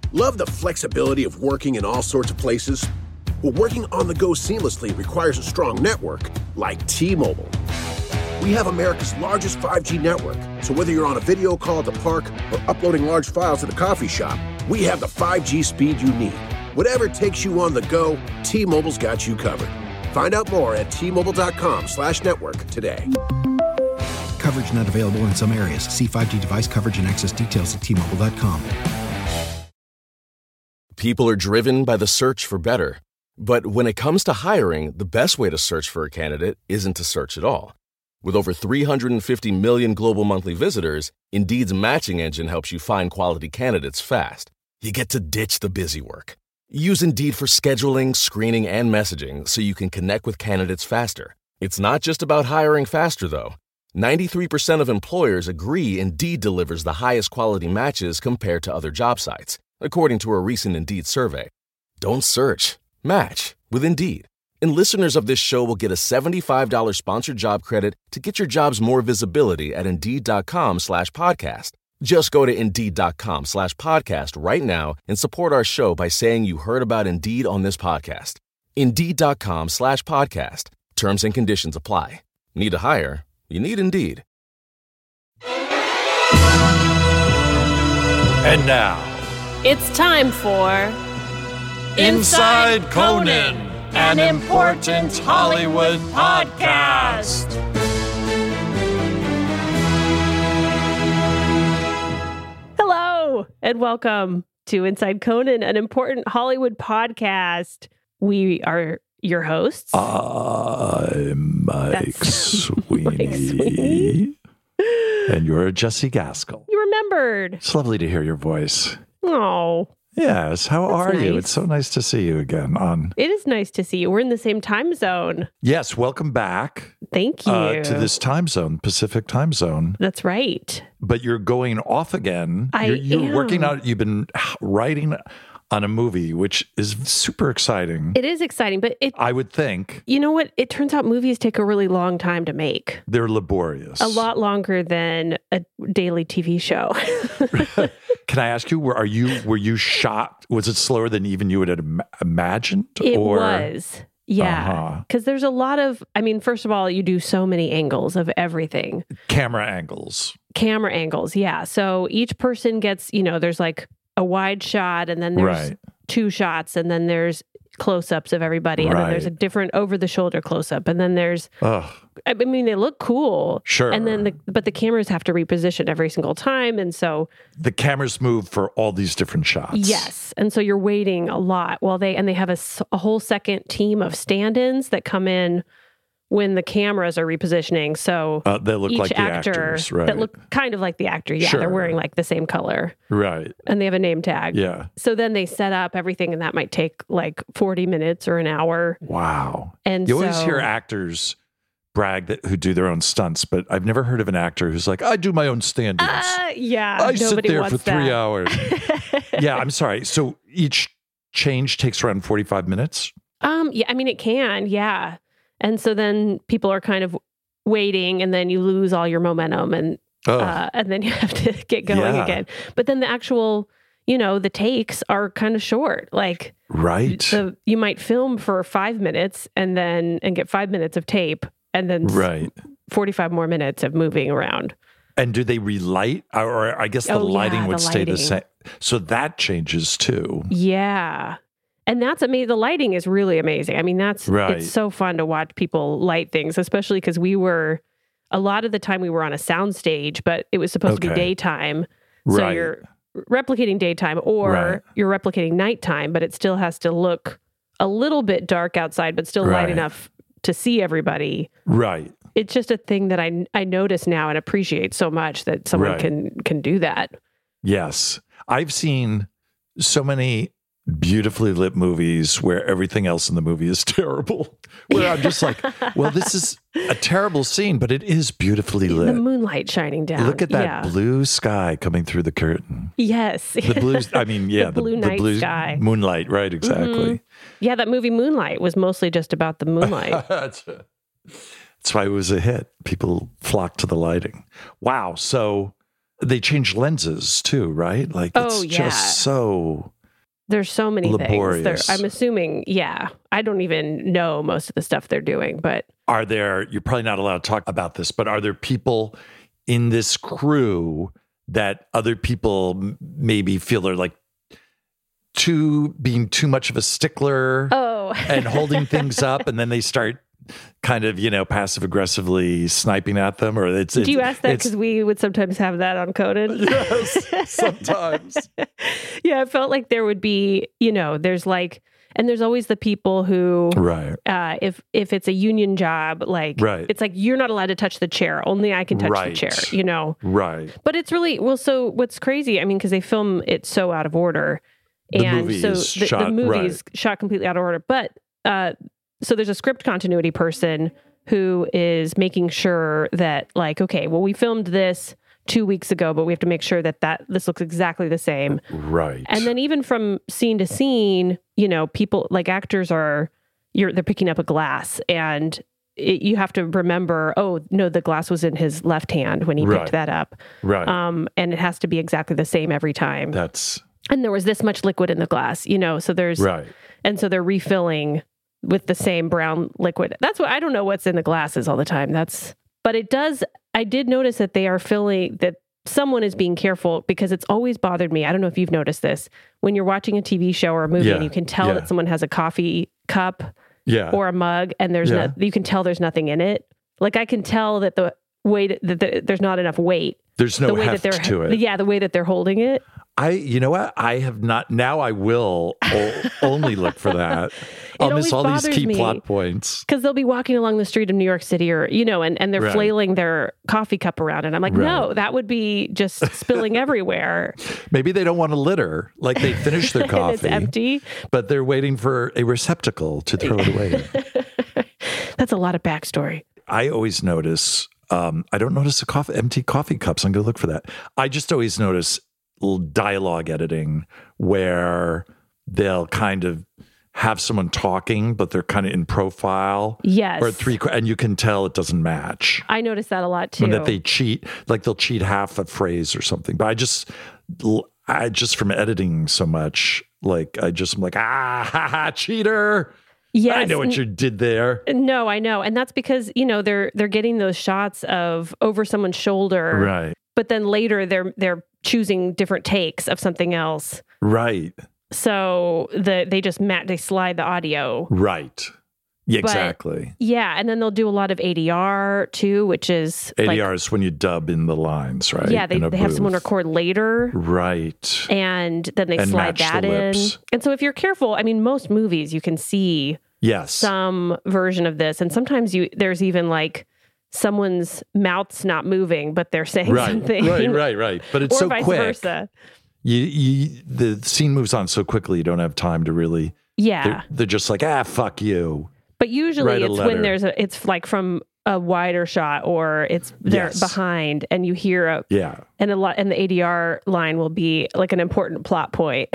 Love the flexibility of working in all sorts of places? Well, working on the go seamlessly requires a strong network like T-Mobile. We have America's largest 5G network, so whether you're on a video call at the park or uploading large files at the coffee shop, we have the 5G speed you need. Whatever takes you on the go, T-Mobile's got you covered. Find out more at T-Mobile.com/network today. Coverage not available in some areas. See 5G device coverage and access details at T-Mobile.com. People are driven by the search for better. But when it comes to hiring, the best way to search for a candidate isn't to search at all. With over 350 million global monthly visitors, Indeed's matching engine helps you find quality candidates fast. You get to ditch the busy work. Use Indeed for scheduling, screening, and messaging so you can connect with candidates faster. It's not just about hiring faster, though. 93% of employers agree Indeed delivers the highest quality matches compared to other job sites, according to a recent Indeed survey. Don't search. Match with Indeed. And listeners of this show will get a $75 sponsored job credit to get your jobs more visibility at Indeed.com/podcast. Just go to Indeed.com/podcast right now and support our show by saying you heard about Indeed on this podcast. Indeed.com/podcast. Terms and conditions apply. Need to hire? You need Indeed. And now, it's time for Inside Conan, an important Hollywood podcast. Hello, and welcome to Inside Conan, an important Hollywood podcast. We are your hosts. I'm Mike Sweeney. And you're Jesse Gaskell. You remembered. It's lovely to hear your voice. Oh. Yes, how are you? Nice. It's so nice to see you again. It is nice to see you. We're in the same time zone. Yes, welcome back. Thank you. To this time zone, Pacific time zone. That's right. But you're going off again. You're working out. You've been writing on a movie, which is super exciting. It is exciting, but I would think. You know what? It turns out movies take a really long time to make. They're laborious. A lot longer than a daily TV show. Can I ask you, were you shocked? Was it slower than even you would have imagined? It was. Yeah. Because there's a lot of, first of all, you do so many angles of everything. Camera angles, yeah. So each person gets, there's like a wide shot, and then there's two shots, and then there's close-ups of everybody, and then there's a different over-the-shoulder close-up, and then there's, they look cool. Sure. And then, but the cameras have to reposition every single time, and so... The cameras move for all these different shots. Yes, and so you're waiting a lot while they have a whole second team of stand-ins that come in when the cameras are repositioning. So they look each like the actors, right? That look kind of like the actor. Yeah, sure. They're wearing like the same color. Right. And they have a name tag. Yeah. So then they set up everything, and that might take like 40 minutes or an hour. Wow. And you always hear actors brag who do their own stunts, but I've never heard of an actor who's like, I do my own stand-ins. Yeah. I sit there for 3 that. hours. Yeah, I'm sorry. So each change takes around 45 minutes? Yeah, it can, yeah. And so then people are kind of waiting, and then you lose all your momentum, and then you have to get going again. But then the actual, the takes are kind of short. Like, right. So you might film for 5 minutes and get 5 minutes of tape, and then 45 more minutes of moving around. And do they relight? Or I guess the lighting would stay the same. So that changes too. Yeah. And that's amazing. The lighting is really amazing. It's so fun to watch people light things, especially because a lot of the time we were on a sound stage, but it was supposed to be daytime. So you're replicating daytime, or you're replicating nighttime, but it still has to look a little bit dark outside, but still light enough to see everybody. Right. It's just a thing that I notice now and appreciate so much, that someone can do that. Yes. I've seen so many beautifully lit movies where everything else in the movie is terrible. Where I'm just like, well, this is a terrible scene, but it is beautifully lit. The moonlight shining down. Look at that blue sky coming through the curtain. Yes. The blue, the blue night sky. Moonlight, right, exactly. Mm-hmm. Yeah, that movie Moonlight was mostly just about the moonlight. That's why it was a hit. People flocked to the lighting. Wow. So they changed lenses too, right? Like, it's just so... There's so many laborious. things. I'm assuming, yeah. I don't even know most of the stuff they're doing, but you're probably not allowed to talk about this, but are there people in this crew that other people maybe feel are like being too much of a stickler and holding things up, and then they start kind of, passive aggressively sniping at them? Or do you ask that because we would sometimes have that on Conan? Yes, sometimes. Yeah, it felt like there would be, there's like, and there's always the people who, right? If it's a union job, like, it's like you're not allowed to touch the chair. Only I can touch the chair. Right. But it's really so. What's crazy? I mean, because they film it so out of order, the movie is shot completely out of order. But so there's a script continuity person who is making sure that, like, okay, well, we filmed this 2 weeks ago, but we have to make sure that this looks exactly the same. Right. And then even from scene to scene, people, like actors they're picking up a glass, and you have to remember, oh, no, the glass was in his left hand when he picked that up. Right. And it has to be exactly the same every time. And there was this much liquid in the glass, so there's, and so they're refilling with the same brown liquid. That's what, I don't know what's in the glasses all the time. But it does, I did notice that they are filling, that someone is being careful, because it's always bothered me. I don't know if you've noticed this. When you're watching a TV show or a movie and you can tell that someone has a coffee cup or a mug, and you can tell there's nothing in it. Like, I can tell that the weight, there's not enough weight. There's no heft to it. Yeah, the way that they're holding it. You know what? I have not. Now I will only look for that. I'll miss all these key plot points. Because they'll be walking along the street of New York City, or, and they're flailing their coffee cup around. And I'm like, no, that would be just spilling everywhere. Maybe they don't want to litter. Like, they finish their coffee. It's empty. But they're waiting for a receptacle to throw it away. That's a lot of backstory. I always notice, I don't notice empty coffee cups. I'm going to look for that. I just always notice dialogue editing where they'll kind of have someone talking, but they're kind of in profile. Yes. And you can tell it doesn't match. I notice that a lot too. And that they cheat, like they'll cheat half a phrase or something. But I just from editing so much, like, I'm like, cheater. Yes. I know what you did there. No, I know. And that's because, they're getting those shots of over someone's shoulder. Right. But then later they're choosing different takes of something else. Right. So they slide the audio. Right. Yeah, exactly. Yeah, and then they'll do a lot of ADR too, which is ADR is when you dub in the lines, right? Yeah, they have someone record later. Right. And then they slide that in. And so if you're careful, I mean, most movies you can see some version of this. And sometimes there's even like someone's mouth's not moving, but they're saying something. Right. But it's so vice quick. Versa. The scene moves on so quickly, you don't have time to really. Yeah. They're just like, fuck you. But usually it's when it's like from a wider shot, or they're behind, and you hear and the ADR line will be like an important plot point.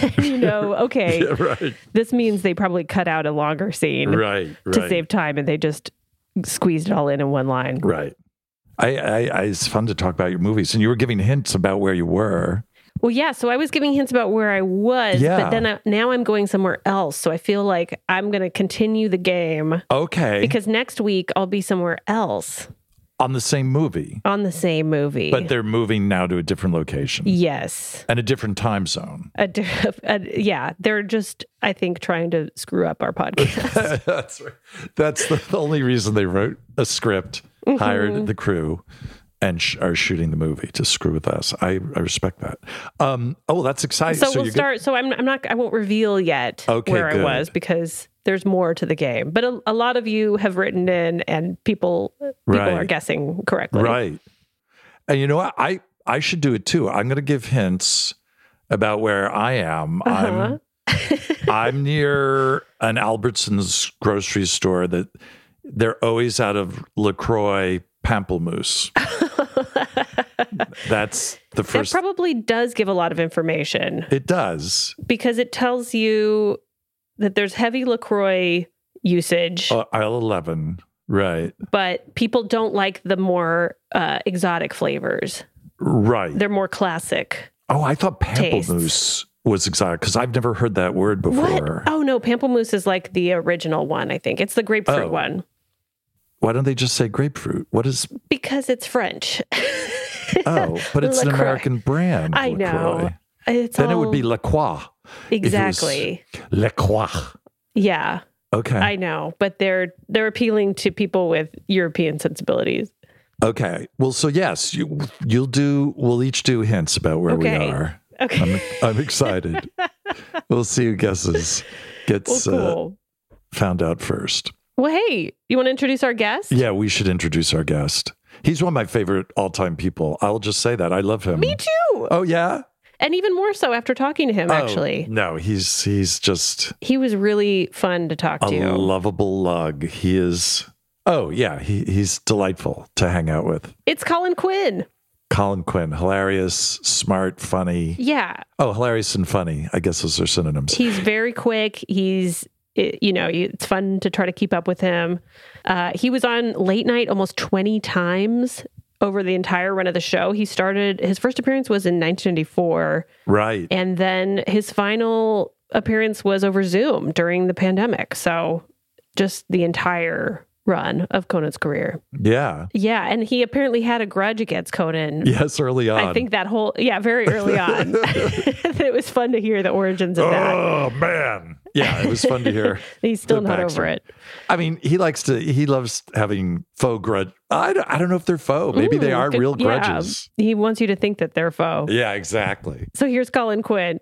Okay, this means they probably cut out a longer scene to save time, and they just squeezed it all in one line. Right. It's fun to talk about your movies, and you were giving hints about where you were. Well, yeah. So I was giving hints about where I was, but then now I'm going somewhere else. So I feel like I'm going to continue the game. Okay. Because next week I'll be somewhere else. On the same movie? On the same movie. But they're moving now to a different location. Yes. And a different time zone. Yeah. They're just, I think, trying to screw up our podcast. That's right. That's the only reason they wrote a script, hired the crew, and are shooting the movie to screw with us. I respect that. That's exciting. So we'll start. So I won't reveal yet where I was, because there's more to the game. But a lot of you have written in, and people are guessing correctly. Right. And you know what? I should do it too. I'm going to give hints about where I am. I'm near an Albertsons grocery store that they're always out of LaCroix pamplemousse. That's the first. That probably does give a lot of information. It does. Because it tells you that there's heavy LaCroix usage. Aisle 11, right. But people don't like the more exotic flavors. Right. They're more classic. Oh, I thought pamplemousse was exotic? Because I've never heard that word before. What? Oh, no. Pamplemousse is like the original one, I think. It's the grapefruit one. Why don't they just say grapefruit? What is... Because it's French. Oh, but it's an American brand. I know. It would be La Croix. Exactly. La Croix. Yeah. Okay. I know, but they're appealing to people with European sensibilities. Okay. Well, so yes, we'll each do hints about where we are. Okay. I'm excited. We'll see who gets found out first. Well, hey, you want to introduce our guest? Yeah, we should introduce our guest. He's one of my favorite all-time people. I'll just say that. I love him. Me too. Oh, yeah? And even more so after talking to him, actually. No, he's just... He was really fun to talk to. A lovable lug. He is... Oh, yeah. He's delightful to hang out with. It's Colin Quinn. Colin Quinn. Hilarious, smart, funny. Yeah. Oh, hilarious and funny. I guess those are synonyms. He's very quick. It's fun to try to keep up with him. He was on late night almost 20 times over the entire run of the show. His first appearance was in 1994. Right. And then his final appearance was over Zoom during the pandemic. So just the entire run of Conan's career. Yeah. Yeah. And he apparently had a grudge against Conan. Yes, early on. I think very early on. It was fun to hear the origins of that. Oh, man. Yeah, it was fun to hear. He's still not over it. I mean, he loves having faux grudge. I don't know if they're faux. Maybe they are real grudges. Yeah. He wants you to think that they're faux. Yeah, exactly. So here's Colin Quinn.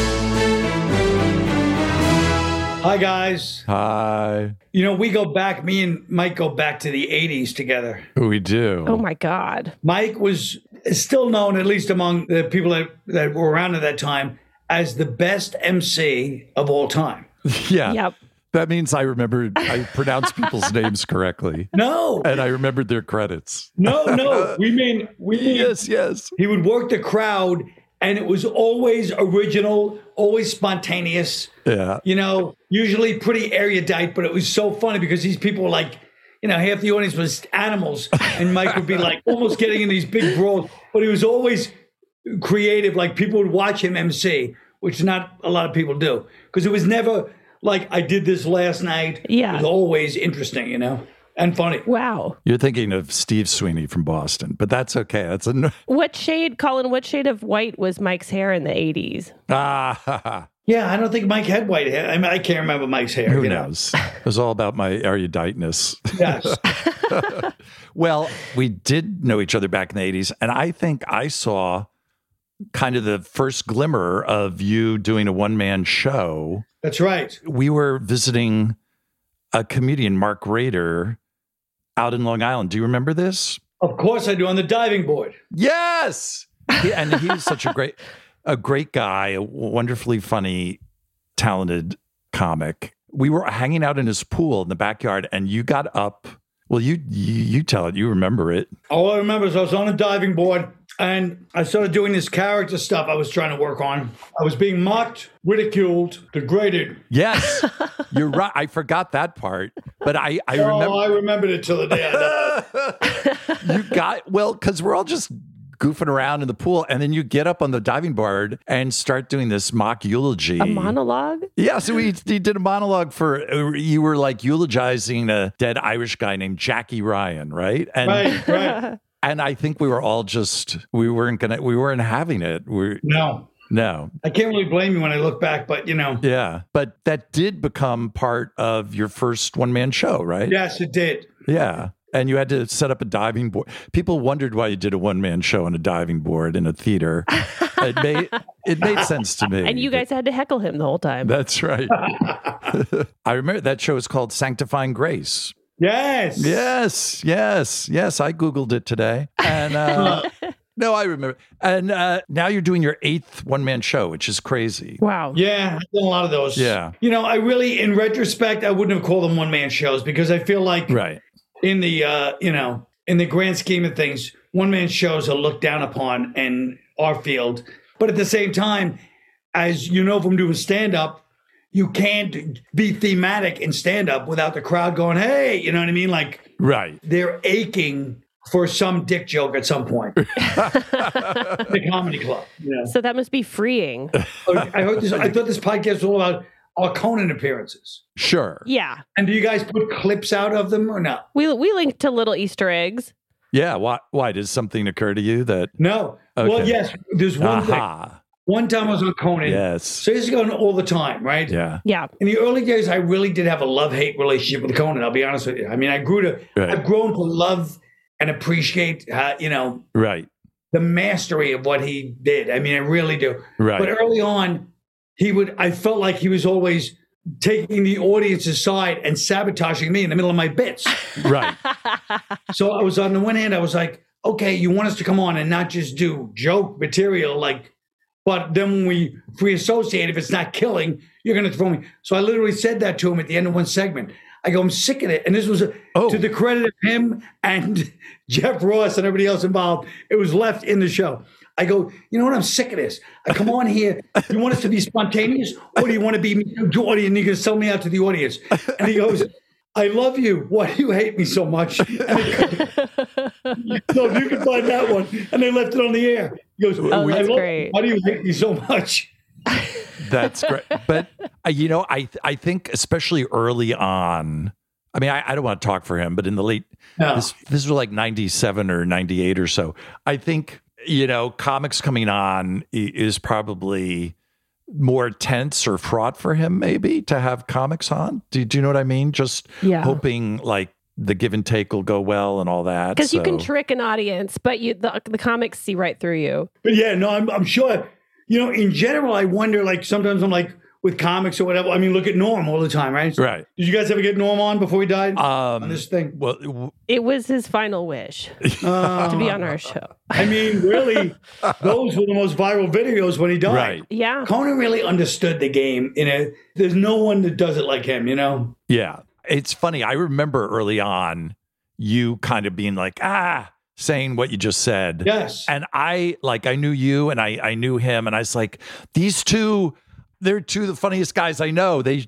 Hi, guys. Hi. We go back, me and Mike go back to the 80s together. We do. Oh, my God. Mike is still known, at least among the people that were around at that time, as the best MC of all time. Yeah. Yep. That means I pronounced people's names correctly. No. And I remembered their credits. No. We mean. Yes. He would work the crowd, and it was always original, always spontaneous. Yeah. Usually pretty erudite, but it was so funny because these people were like, half the audience was animals, and Mike would be like almost getting in these big brawls, but he was always creative. Like people would watch him MC, which not a lot of people do, because it was never like I did this last night. Yeah. It was always interesting, and funny. Wow. You're thinking of Steve Sweeney from Boston, but that's okay. What shade of white was Mike's hair in the 80s? Yeah, I don't think Mike had white hair. I mean, I can't remember Mike's hair. Who knows? It was all about my eruditeness. Yes. Well, we did know each other back in the 80s, and I think I saw kind of the first glimmer of you doing a one-man show. That's right. We were visiting a comedian, Mark Rader, out in Long Island. Do you remember this? Of course I do, on the diving board. Yes! And he's such a great guy, a wonderfully funny, talented comic. We were hanging out in his pool in the backyard, and you got up. Well, you tell it. You remember it. All I remember is I was on a diving board, and I started doing this character stuff I was trying to work on. I was being mocked, ridiculed, degraded. Yes, you're right. I forgot that part, but I remember. Oh, I remembered it till the day I died. Because we're all just goofing around in the pool, and then you get up on the diving board and start doing this mock eulogy. A monologue? Yeah, so he did a monologue you were like eulogizing a dead Irish guy named Jackie Ryan, right? And, right. And I think we were all we weren't having it. No. I can't really blame you when I look back, but Yeah, but that did become part of your first one-man show, right? Yes, it did. Yeah. And you had to set up a diving board. People wondered why you did a one-man show on a diving board in a theater. It made sense to me. And you guys had to heckle him the whole time. That's right. I remember that show was called Sanctifying Grace. Yes. I Googled it today. And no, I remember. And now you're doing your 8th one-man show, which is crazy. Wow. Yeah, I've done a lot of those. Yeah. I really, in retrospect, I wouldn't have called them one-man shows because I feel like in the, in the grand scheme of things, one-man shows are looked down upon in our field. But at the same time, as you know from doing stand-up, you can't be thematic in stand-up without the crowd going, hey, you know what I mean? Like, right. They're aching for some dick joke at some point. The comedy club. You know? So that must be freeing. I thought this podcast was all about our Conan appearances. Sure. Yeah. And do you guys put clips out of them or not? We link to little Easter eggs. Yeah. Why? Did something occur to you that? No. Okay. Well, yes. There's one thing. One time I was on Conan. Yes. So he's going all the time, right? Yeah. Yeah. In the early days, I really did have a love-hate relationship with Conan. I'll be honest with you. I mean, I've grown to love and appreciate, right, the mastery of what he did. I mean, I really do. Right. But early on, I felt like he was always taking the audience's side and sabotaging me in the middle of my bits. Right. So I was on the one hand, I was like, okay, you want us to come on and not just do joke material, but then when we free associate, if it's not killing, you're going to throw me. So I literally said that to him at the end of one segment. I go, I'm sick of it. And this was to the credit of him and Jeff Ross and everybody else involved. It was left in the show. I go, you know what? I'm sick of this. I come on here. You want us to be spontaneous, or do you want to be audience? You're going to sell me out to the audience. And he goes, I love you. Why do you hate me so much? So if you can find that one. And they left it on the air. He goes, that's great. Why do you hate me so much? That's great. But, I think especially early on, I mean, I don't want to talk for him, but in the late, this was like 97 or 98 or so. I think, comics coming on is probably more tense or fraught for him, maybe, to have comics on. Do you know what I mean? Just hoping like the give and take will go well and all that. Because you can trick an audience, but the comics see right through you. But yeah, no, I'm sure, in general, I wonder, like, sometimes I'm like, with comics or whatever. I mean, look at Norm all the time, right? Right. Did you guys ever get Norm on before he died on this thing? Well, it was his final wish to be on our show. I mean, really, those were the most viral videos when he died. Right. Yeah. Conan really understood the game. There's no one that does it like him, Yeah. It's funny. I remember early on you kind of being like, saying what you just said. Yes. And I knew you and I knew him, and I was like, these two, they're two of the funniest guys I know. They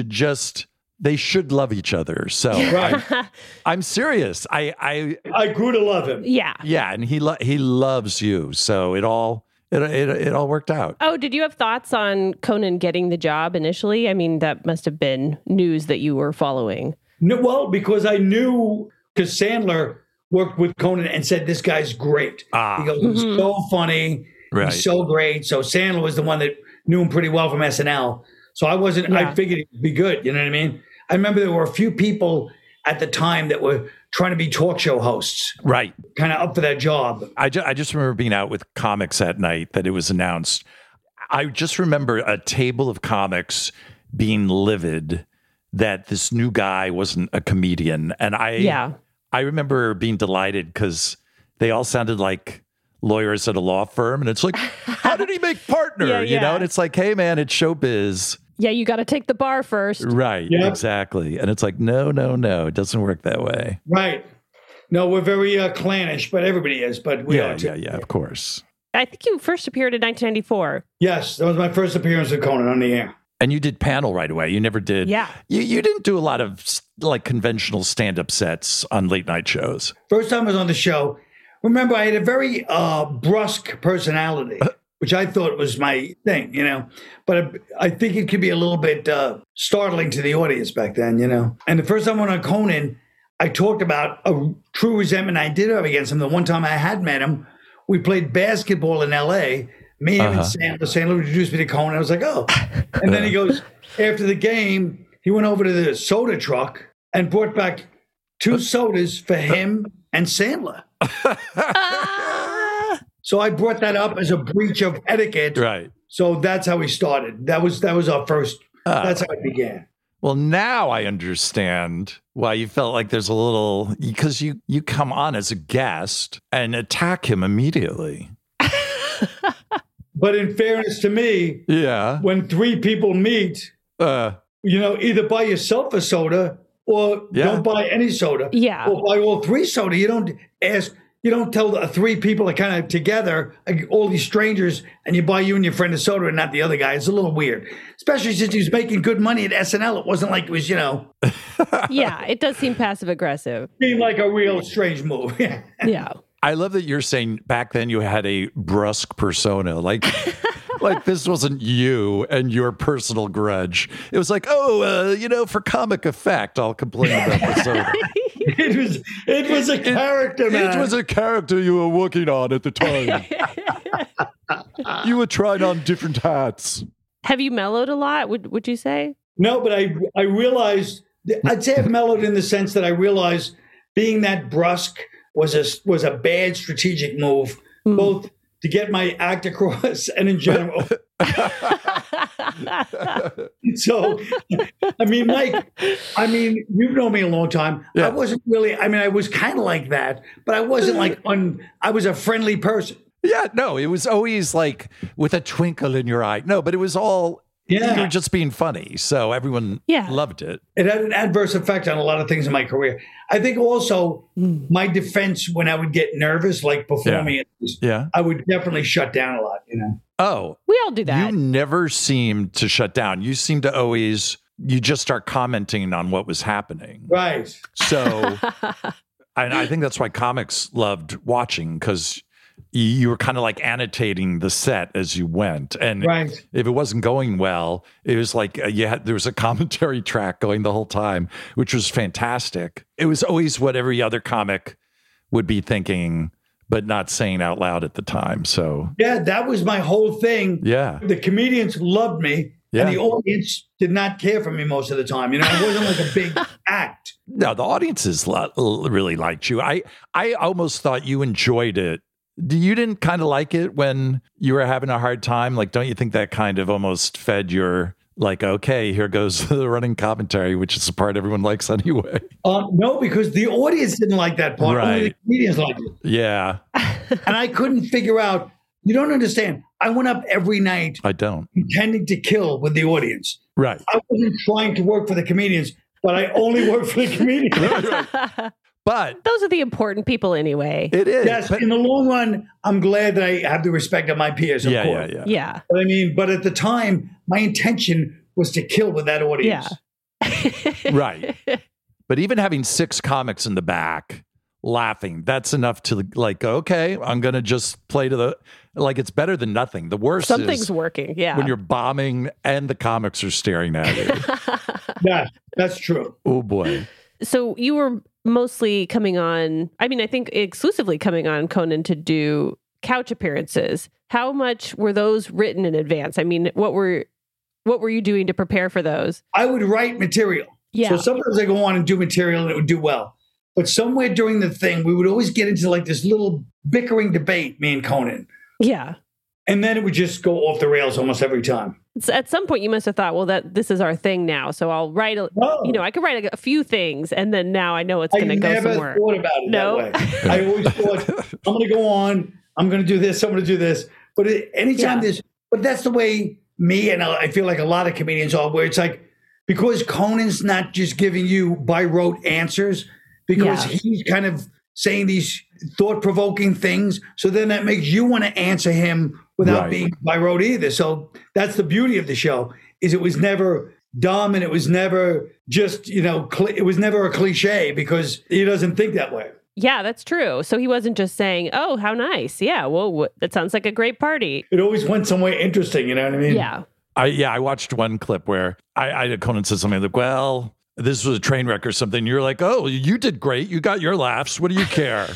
should love each other. So I'm serious. I grew to love him. Yeah. Yeah, and he loves you. So it all worked out. Oh, did you have thoughts on Conan getting the job initially? I mean, that must have been news that you were following. No, well, because I knew, because Sandler worked with Conan and said, this guy's great. He goes, he's so funny. Right. He's so great. So Sandler was the one that knew him pretty well from SNL. So I figured he'd be good. You know what I mean? I remember there were a few people at the time that were trying to be talk show hosts. Right. Kind of up for that job. I just remember being out with comics that night that it was announced. I just remember a table of comics being livid that this new guy wasn't a comedian. And I remember being delighted because they all sounded like lawyers at a law firm. And it's like, how did he make partner? You know? And it's like, hey, man, it's showbiz. Yeah, you got to take the bar first. Right, exactly. And it's like, no, it doesn't work that way. Right. No, we're very clannish, but everybody is. But we are too. Yeah, of course. I think you first appeared in 1994. Yes, that was my first appearance with Conan on the air. And you did panel right away. You never did. Yeah. You didn't do a lot of like conventional stand-up sets on late night shows. First time I was on the show, remember I had a very brusque personality, which I thought was my thing, But I think it could be a little bit startling to the audience back then, And the first time I went on Conan, I talked about a true resentment I did have against him. The one time I had met him, we played basketball in L.A., me and Sandler introduced me to Conan. I was like, oh. And then he goes, after the game, he went over to the soda truck and brought back 2 sodas for him and Sandler. So I brought that up as a breach of etiquette. Right. So that's how we started. That was our first, that's how it began. Well, now I understand why you felt like there's a little, because you come on as a guest and attack him immediately. But in fairness to me, when 3 people meet, either buy yourself a soda or don't buy any soda. Yeah. Or buy all 3 soda. You don't ask, you don't tell the three people are kind of together, like all these strangers, and you buy you and your friend a soda and not the other guy. It's a little weird, especially since he was making good money at SNL. It wasn't like it was, Yeah, it does seem passive aggressive. Seemed like a real strange move. Yeah. I love that you're saying back then you had a brusque persona, like this wasn't you and your personal grudge. It was like, for comic effect, I'll complain about the soda. It was a character, man. It was a character you were working on at the time. You were trying on different hats. Have you mellowed a lot, would you say? No, but I realized, I'd say I've mellowed in the sense that I realized being that brusque was a bad strategic move, both to get my act across and in general. So, Mike, you've known me a long time. Yeah. I wasn't really, I was kind of like that, but I wasn't like, I was a friendly person. Yeah, no, it was always like with a twinkle in your eye. No, but it was all, you were just being funny. So everyone loved it. It had an adverse effect on a lot of things in my career. I think also my defense when I would get nervous, like performing, I would definitely shut down a lot, Oh. We all do that. You never seemed to shut down. You seemed to always, you just start commenting on what was happening. Right. So, and I think that's why comics loved watching, because you were kind of like annotating the set as you went. And if it wasn't going well, it was like there was a commentary track going the whole time, which was fantastic. It was always what every other comic would be thinking, but not saying out loud at the time. So yeah, that was my whole thing. Yeah. The comedians loved me. Yeah. And the audience did not care for me most of the time. I wasn't like a big act. No, the audiences really liked you. I almost thought you enjoyed it. You didn't kind of like it when you were having a hard time? Like, don't you think that kind of almost fed your, like, okay, here goes the running commentary, which is the part everyone likes anyway? No, because the audience didn't like that part. Right. Only the comedians liked it. Yeah. And I couldn't figure out, you don't understand. I went up every night. I don't. Intending to kill with the audience. Right. I wasn't trying to work for the comedians, but I only worked for the comedians. Right. But those are the important people anyway. It is. Yes, but in the long run, I'm glad that I have the respect of my peers, of course. Yeah. But at the time, my intention was to kill with that audience. Yeah. Right. But even having 6 comics in the back laughing, that's enough to like, go, okay, I'm going to just play to the, like, it's better than nothing. The worst Something's working, yeah. when you're bombing and the comics are staring at you. Yeah, that's true. Oh, boy. So you were mostly coming on, I think exclusively coming on Conan to do couch appearances. How much were those written in advance? What were you doing to prepare for those? I would write material. Yeah. So sometimes I go on and do material and it would do well. But somewhere during the thing, we would always get into like this little bickering debate, me and Conan. Yeah. And then it would just go off the rails almost every time. At some point, you must have thought, well, that this is our thing now. So I'll write, I could write a few things, and then now I know it's going to go somewhere. I never thought about it that way. I always thought, I'm going to go on, I'm going to do this, I'm going to do this. But anytime but that's the way me and I feel like a lot of comedians are, where it's like, because Conan's not just giving you by rote answers, because he's kind of saying these thought-provoking things. So then that makes you want to answer him without being by rote either. So that's the beauty of the show, is it was never dumb and it was never just, it was never a cliche, because he doesn't think that way. Yeah, that's true. So he wasn't just saying, oh, how nice. Yeah, well, that sounds like a great party. It always went somewhere interesting, you know what I mean? Yeah. I watched one clip where Conan said something like, well, this was a train wreck or something. You're like, oh, you did great. You got your laughs. What do you care?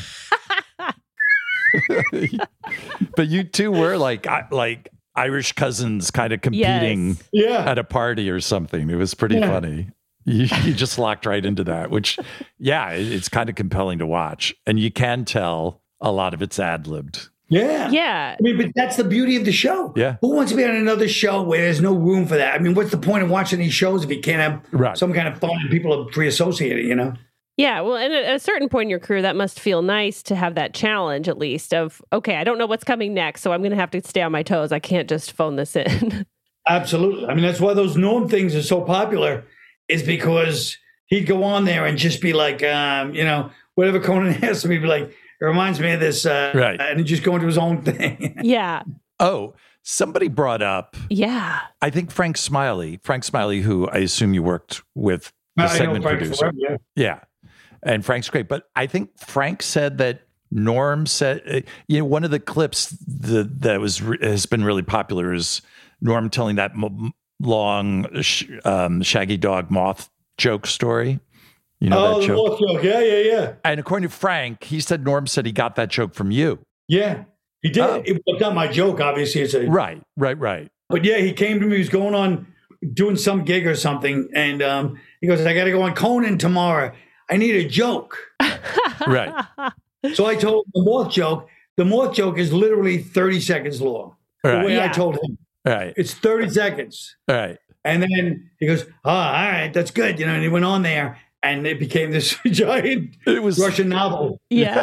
But you two were like Irish cousins kind of competing at a party or something. It was pretty funny. You just locked right into that, which, it's kind of compelling to watch. And you can tell a lot of it's ad-libbed. Yeah. Yeah. But that's the beauty of the show. Yeah. Who wants to be on another show where there's no room for that? What's the point of watching these shows if you can't have some kind of fun and people are free-associated, Yeah, well, and at a certain point in your career, that must feel nice to have that challenge, at least, of, okay, I don't know what's coming next, so I'm going to have to stay on my toes. I can't just phone this in. Absolutely. That's why those Norm things are so popular, is because he'd go on there and just be like, whatever Conan asked him, he'd be like, It reminds me of this. Right. And just going to his own thing. Yeah. Oh, somebody brought up. Yeah. I think Frank Smiley, who I assume you worked with, the segment producer. Forever, yeah. And Frank's great. But I think Frank said that Norm said, one of the clips that has been really popular is Norm telling that long shaggy dog moth joke story. You know that joke? Moth joke. Yeah. And according to Frank, he said Norm said he got that joke from you. Yeah, he did. Oh. It was not my joke, obviously. It's Right. But yeah, he came to me. He was going on doing some gig or something, and he goes, "I got to go on Conan tomorrow. I need a joke." Right. So I told him the moth joke. The moth joke is literally 30 seconds long. Right. The way I told him. Right. It's 30 seconds. Right. And then he goes, "Oh, all right, that's good." And he went on there, and it became this giant Russian novel.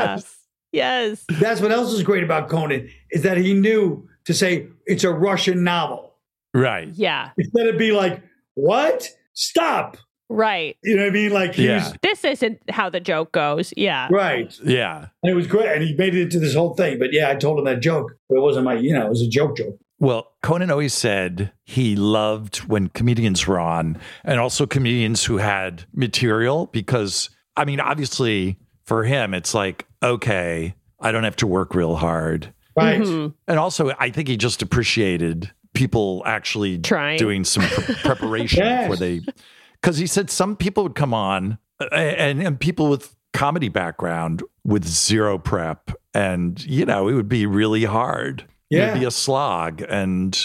Yes. That's what else is great about Conan, is that he knew to say it's a Russian novel. Right. Yeah. Instead of be like, "What? Stop." Right. You know what I mean? Like, this isn't how the joke goes. Yeah. Right. Yeah. And it was great. And he made it into this whole thing. But yeah, I told him that joke. But it wasn't it was a joke. Well, Conan always said he loved when comedians were on, and also comedians who had material, because, I mean, obviously for him, it's like, okay, I don't have to work real hard. Right. Mm-hmm. And also, I think he just appreciated people actually doing some preparation before they, because he said some people would come on and people with comedy background with zero prep, and, it would be really hard. Yeah. It'd be a slog. And,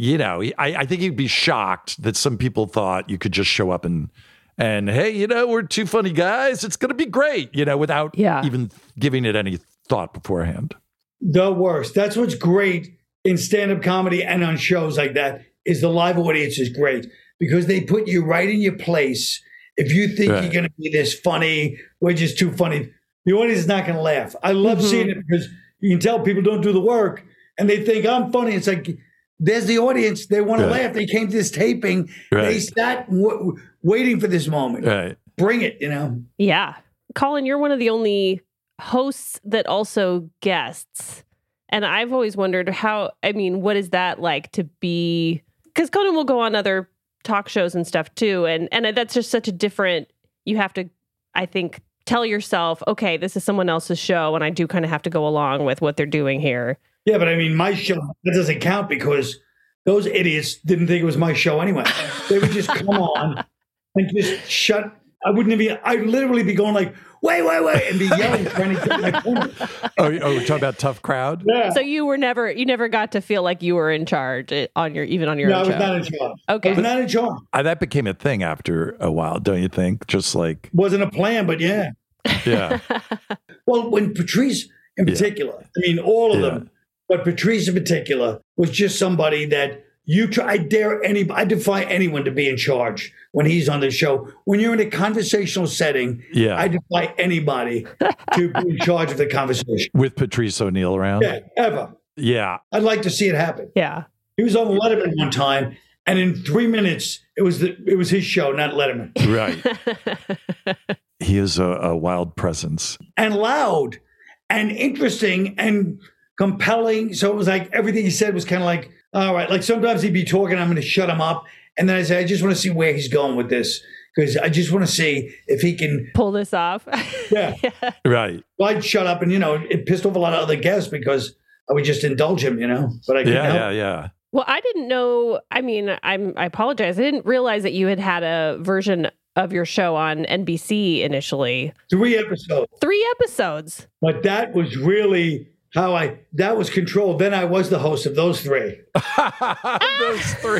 I think he'd be shocked that some people thought you could just show up and hey, we're two funny guys. It's going to be great, without even giving it any thought beforehand. The worst. That's what's great in stand-up comedy and on shows like that, is the live audience is great, because they put you right in your place. If you think you're going to be this funny, we're just too funny, the audience is not going to laugh. I love seeing it, because you can tell people don't do the work and they think I'm funny. It's like, there's the audience. They want to laugh. They came to this taping. They sat waiting for this moment. Right. Bring it, Yeah. Colin, you're one of the only hosts that also guests. And I've always wondered what is that like to be, because Conan will go on other talk shows and stuff too. And that's just such a different, you have to, I think, tell yourself, okay, this is someone else's show, and I do kind of have to go along with what they're doing here. Yeah, but I mean, my show, that doesn't count, because those idiots didn't think it was my show anyway. They would just come on and just shut. I'd literally be going like, wait, and be yelling, trying to get my corner. We're talking about tough crowd? Yeah. So you never got to feel like you were in charge on your own show? No, I was not in charge. Okay. I was not in charge. That became a thing after a while, don't you think? Just like... Wasn't a plan, but yeah. Yeah. Well, when Patrice in particular, I mean, all of them, but Patrice in particular was just somebody that I defy anyone to be in charge when he's on the show. When you're in a conversational setting, I defy anybody to be in charge of the conversation. With Patrice O'Neill around? Yeah, ever. Yeah. I'd like to see it happen. Yeah. He was on Letterman one time, and in 3 minutes, it was his show, not Letterman. Right. He is a wild presence. And loud and interesting and compelling. So it was like everything he said was kind of like, all right. Like sometimes he'd be talking, I'm going to shut him up. And then I say, I just want to see where he's going with this, because I just want to see if he can pull this off. Yeah. Right. Well, I'd shut up, and, it pissed off a lot of other guests because I would just indulge him, but I couldn't help. Yeah. Well, I didn't know. I mean, I apologize. I didn't realize that you had a version of your show on NBC initially. 3 episodes. 3 episodes. But that was really that was controlled. Then I was the host of those 3. Those 3.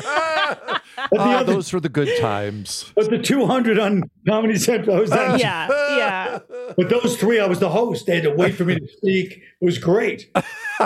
Those were the good times. But the 200 on Comedy Central, I was that. Yeah. But those 3, I was the host. They had to wait for me to speak. It was great. Well,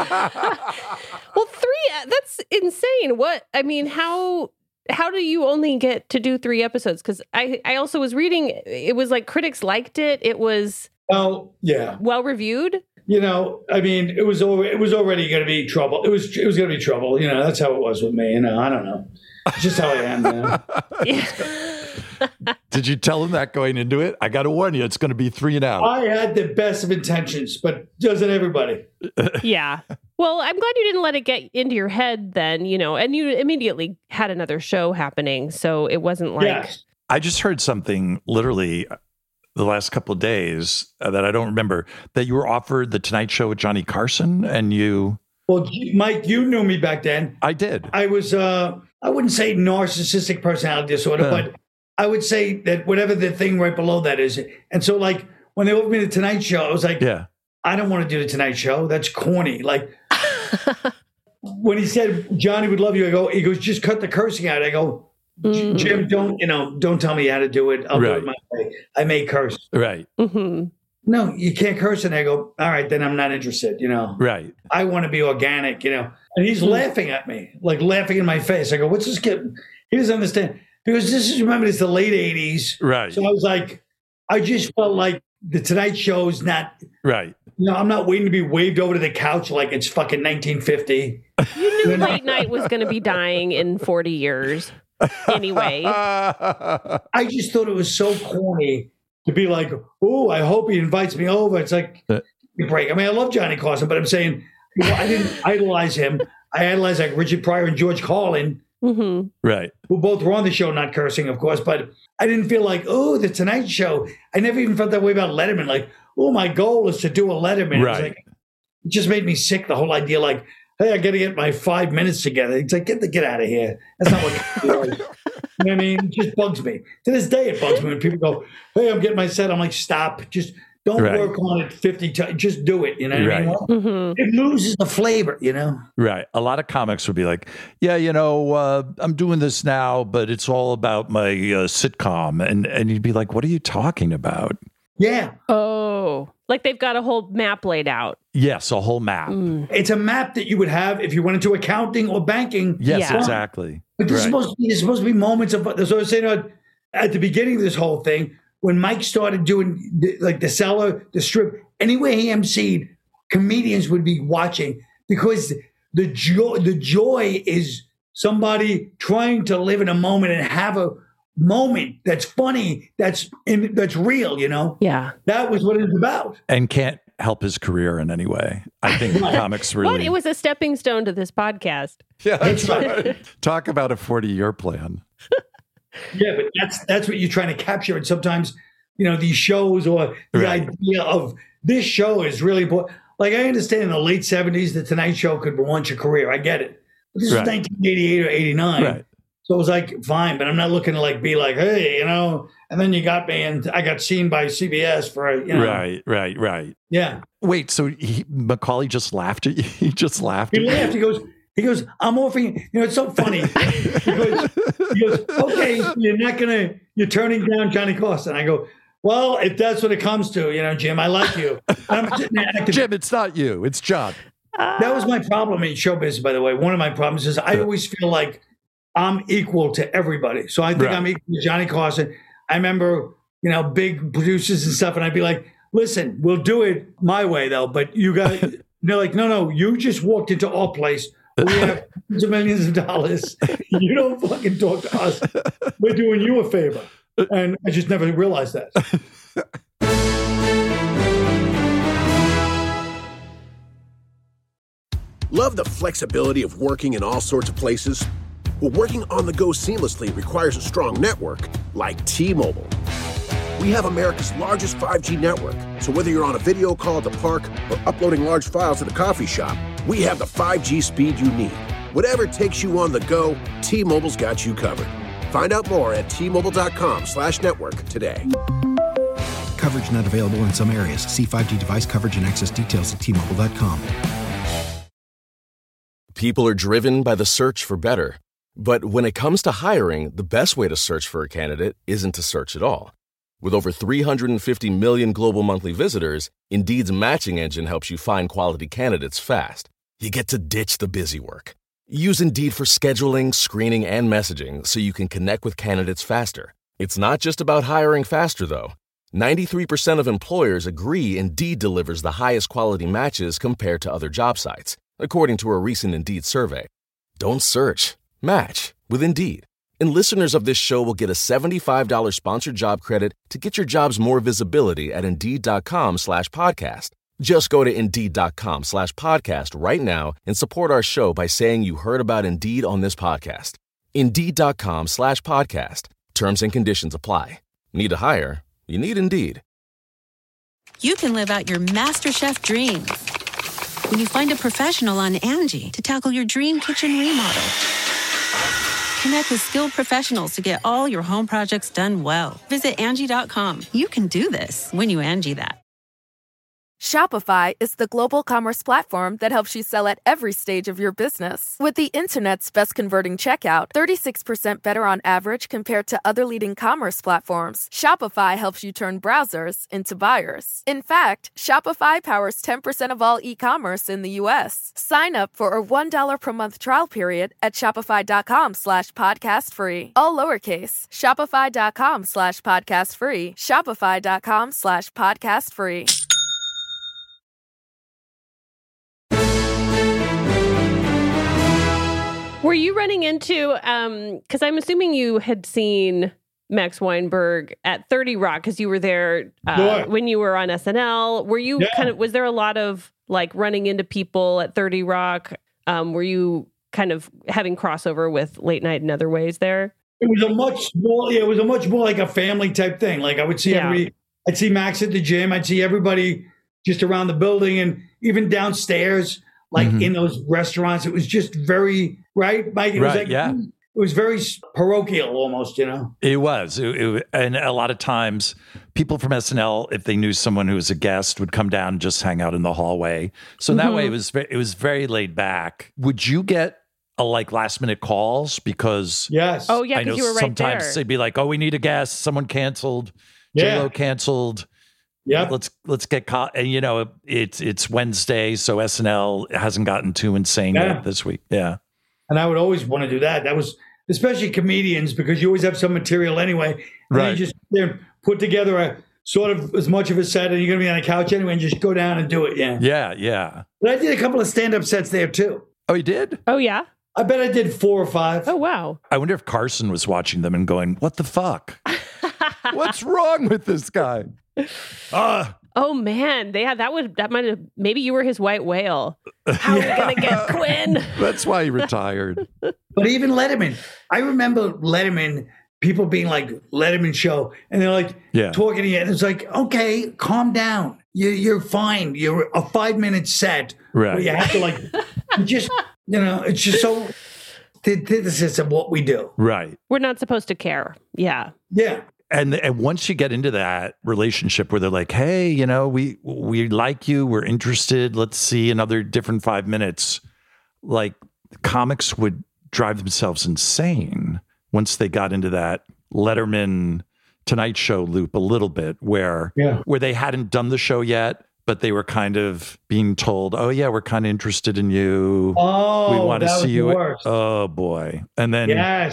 3, that's insane. How do you only get to do 3 episodes? Because I also was reading, it was like critics liked it. It was well reviewed. I mean, it was already going to be trouble. It was going to be trouble. That's how it was with me. I don't know. It's just how I am. Did you tell him that going into it? I got to warn you, it's going to be 3 and out. I had the best of intentions, but doesn't everybody? Yeah. Well, I'm glad you didn't let it get into your head then, and you immediately had another show happening. So it wasn't like... Yes. I just heard something literally the last couple of days that I don't remember, that you were offered The Tonight Show with Johnny Carson and you... Well, Mike, you knew me back then. I did. I was, I wouldn't say narcissistic personality disorder, but I would say that whatever the thing right below that is. And so, like, when they offered me The Tonight Show, I was like, I don't want to do The Tonight Show. That's corny. Like, when he said, Johnny would love you, he goes, just cut the cursing out. I go, Jim, don't tell me how to do it. I'll do it my way. I may curse. Right. Mm-hmm. No, you can't curse. And I go, all right, then I'm not interested, Right. I want to be organic, And he's laughing at me, like laughing in my face. I go, what's this kid? He doesn't understand. Because remember, it's the late 80s. Right. So I was like, I just felt like The Tonight Show is not. Right. I'm not waiting to be waved over to the couch like it's fucking 1950. You knew late night was going to be dying in 40 years anyway. I just thought it was so corny to be like, oh, I hope he invites me over. It's like, break. I mean, I love Johnny Carson, but I'm saying, I didn't idolize him. I idolized like Richard Pryor and George Carlin, right, who both were on the show, not cursing, of course. But I didn't feel like, oh, The Tonight Show. I never even felt that way about Letterman. Like, oh, my goal is to do a Letterman. Right. It just made me sick, the whole idea, like, hey, I got to get my 5 minutes together. It's like, get out of here. That's not what you know what I mean? It just bugs me. To this day, it bugs me when people go, hey, I'm getting my set. I'm like, stop. Just don't work on it 50 times. Just do it. You know what I mean? Mm-hmm. It loses the flavor, Right. A lot of comics would be like, yeah, I'm doing this now, but it's all about my sitcom. And you'd be like, what are you talking about? Yeah. Oh, like they've got a whole map laid out. Yes, a whole map. It's a map that you would have if you went into accounting or banking. Yes, exactly. But there's supposed to be moments of. So I was saying at the beginning of this whole thing, when Mike started doing the Cellar, the Strip, anywhere he emceed, comedians would be watching because the joy is somebody trying to live in a moment and have a moment that's funny, that's real, Yeah. That was what it was about. And can't help his career in any way. I think comics really... But it was a stepping stone to this podcast. Yeah, that's right. Talk about a 40-year plan. Yeah, but that's what you're trying to capture. And sometimes, these shows or the idea of this show is really important. Like, I understand in the late 70s, The Tonight Show could launch a career. I get it. But this is 1988 or 89. Right. So it was like, fine, but I'm not looking to be like, hey, and then you got me and I got seen by CBS for, Right. Yeah. Wait, so Macaulay just laughed at you? He just laughed at you? He laughed. He goes, I'm offering, it's so funny. He goes, okay, you're turning down Johnny Carson. I go, well, if that's what it comes to, Jim, I like you. Jim, it's not you, it's John. That was my problem in show business, by the way. One of my problems is I always feel like I'm equal to everybody. So I think I'm equal to Johnny Carson. I remember, big producers and stuff, and I'd be like, listen, we'll do it my way, though. But you got, they're like, no, you just walked into our place. We have millions of dollars. You don't fucking talk to us. We're doing you a favor. And I just never realized that. Love the flexibility of working in all sorts of places? Well, working on the go seamlessly requires a strong network like T-Mobile. We have America's largest 5G network, so whether you're on a video call at the park or uploading large files at a coffee shop, we have the 5G speed you need. Whatever takes you on the go, T-Mobile's got you covered. Find out more at T-Mobile.com/network today. Coverage not available in some areas. See 5G device coverage and access details at T-Mobile.com. People are driven by the search for better. But when it comes to hiring, the best way to search for a candidate isn't to search at all. With over 350 million global monthly visitors, Indeed's matching engine helps you find quality candidates fast. You get to ditch the busy work. Use Indeed for scheduling, screening, and messaging so you can connect with candidates faster. It's not just about hiring faster, though. 93% of employers agree Indeed delivers the highest quality matches compared to other job sites, according to a recent Indeed survey. Don't search. Match with Indeed. And listeners of this show will get a $75 sponsored job credit to get your jobs more visibility at Indeed.com/podcast. Just go to Indeed.com/podcast right now and support our show by saying you heard about Indeed on this podcast. Indeed.com/podcast. Terms and conditions apply. Need to hire? You need Indeed. You can live out your MasterChef dreams when you find a professional on Angie to tackle your dream kitchen remodel. Connect with skilled professionals to get all your home projects done well. Visit Angie.com. You can do this when you Angie that. Shopify is the global commerce platform that helps you sell at every stage of your business. With the internet's best converting checkout, 36% better on average compared to other leading commerce platforms, Shopify helps you turn browsers into buyers. In fact, Shopify powers 10% of all e-commerce in the U.S. Sign up for a $1 per month trial period at shopify.com/podcastfree. All lowercase, shopify.com/podcastfree, shopify.com/podcastfree. Were you running into, because I'm assuming you had seen Max Weinberg at 30 Rock because you were there when you were on SNL. Were you was there a lot of like running into people at 30 Rock? Were you kind of having crossover with late night in other ways there? It was a much more like a family type thing. Like I would see everybody, I'd see Max at the gym. I'd see everybody just around the building and even downstairs. Like in those restaurants, it was just very, right, Mike? It was like, it was very parochial almost, you know? It was. And a lot of times people from SNL, if they knew someone who was a guest, would come down and just hang out in the hallway. So that way it was very laid back. Would you get last minute calls? Because oh yeah, I know you were right sometimes there. They'd be like, oh, we need a guest. Someone canceled. J-Lo canceled. Yeah, let's get caught. And you know, it's Wednesday, so SNL hasn't gotten too insane yet this week. Yeah, and I would always want to do that. That was especially comedians because you always have some material anyway. And right, you just put together a sort of as much of a set, and you're gonna be on a couch anyway, and just go down and do it. Yeah. But I did a couple of stand-up sets there too. Oh, you did? Oh yeah. I bet I did 4 or 5. Oh wow. I wonder if Carson was watching them and going, "What the fuck? What's wrong with this guy?" Oh man, that might have, maybe you were his white whale. How are we gonna get Quinn? That's why he retired. But even Letterman, I remember Letterman, people being like, Letterman show, and they're like talking to you, and it's like, okay, calm down, you're fine. You're a 5-minute set where you have to like, just it's just so. This is what we do. Right. We're not supposed to care. Yeah. And once you get into that relationship where they're like, hey, we like you, we're interested, let's see another different 5 minutes, like comics would drive themselves insane once they got into that Letterman Tonight Show loop a little bit where they hadn't done the show yet, but they were kind of being told, oh yeah, we're kind of interested in you. Oh, we want to see you. Worst. Oh boy. And then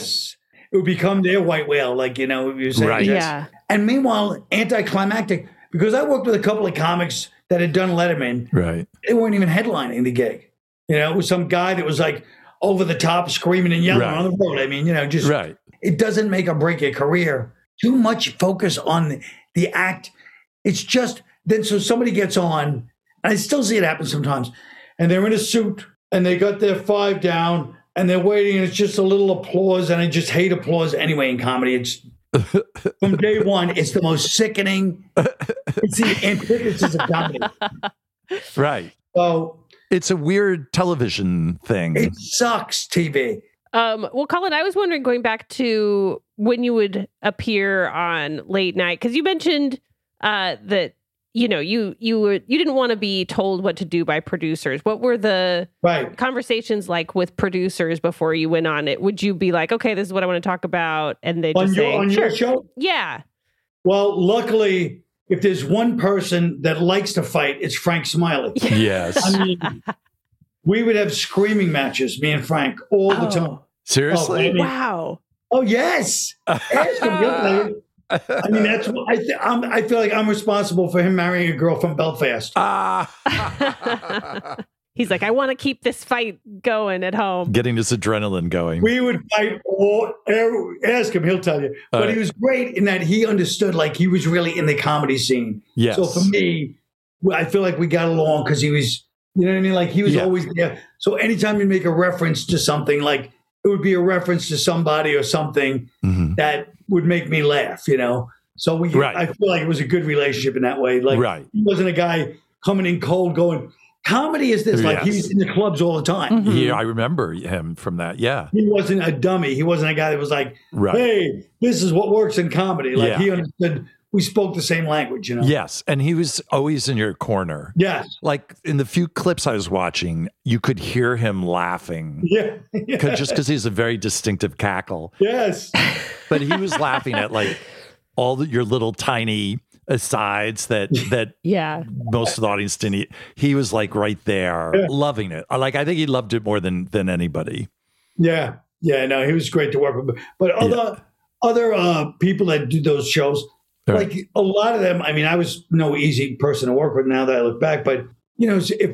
it would become their white whale, like, you're saying. Right. Yeah. And meanwhile, anticlimactic, because I worked with a couple of comics that had done Letterman. Right. They weren't even headlining the gig. It was some guy that was like over the top, screaming and yelling on the road. I mean, just it doesn't make or break your career. Too much focus on the act. It's just, then so somebody gets on, and I still see it happen sometimes, and they're in a suit, and they got their 5 down, and they're waiting, and it's just a little applause, and I just hate applause anyway in comedy. It's from day one, it's the most sickening. It's the antithesis of comedy. Right. So it's a weird television thing. It sucks, TV. Well, Colin, I was wondering, going back to when you would appear on late night, because you mentioned that you didn't want to be told what to do by producers. What were the conversations like with producers before you went on it? Would you be like, okay, this is what I want to talk about, and they just say, on your show? Yeah. Well, luckily, if there's one person that likes to fight, it's Frank Smiley. Yes. I mean, we would have screaming matches, me and Frank, all the time. Seriously? Wow. Oh, yes. Ask him. I mean, that's what I feel like I'm responsible for him marrying a girl from Belfast. He's like, I want to keep this fight going at home. Getting this adrenaline going. We would fight ask him, he'll tell you. But he was great in that he understood, like he was really in the comedy scene. Yes. So for me, I feel like we got along because he was, you know what I mean? Like he was always there. So anytime you make a reference to something, like it would be a reference to somebody or something that would make me laugh, you know? So I feel like it was a good relationship in that way. Like he wasn't a guy coming in cold going, comedy is this. Like he was in the clubs all the time. Yeah, I remember him from that. Yeah. He wasn't a dummy. He wasn't a guy that was like, hey, this is what works in comedy. Like he understood we spoke the same language, you know? Yes. And he was always in your corner. Yes. Like in the few clips I was watching, you could hear him laughing. Yeah. Just because he's a very distinctive cackle. Yes. But he was laughing at like all your little tiny asides that most of the audience didn't. He was like right there, loving it. Like I think he loved it more than anybody. Yeah, no, he was great to work with. But other people that do those shows, like a lot of them. I mean, I was no easy person to work with now that I look back. But you know, if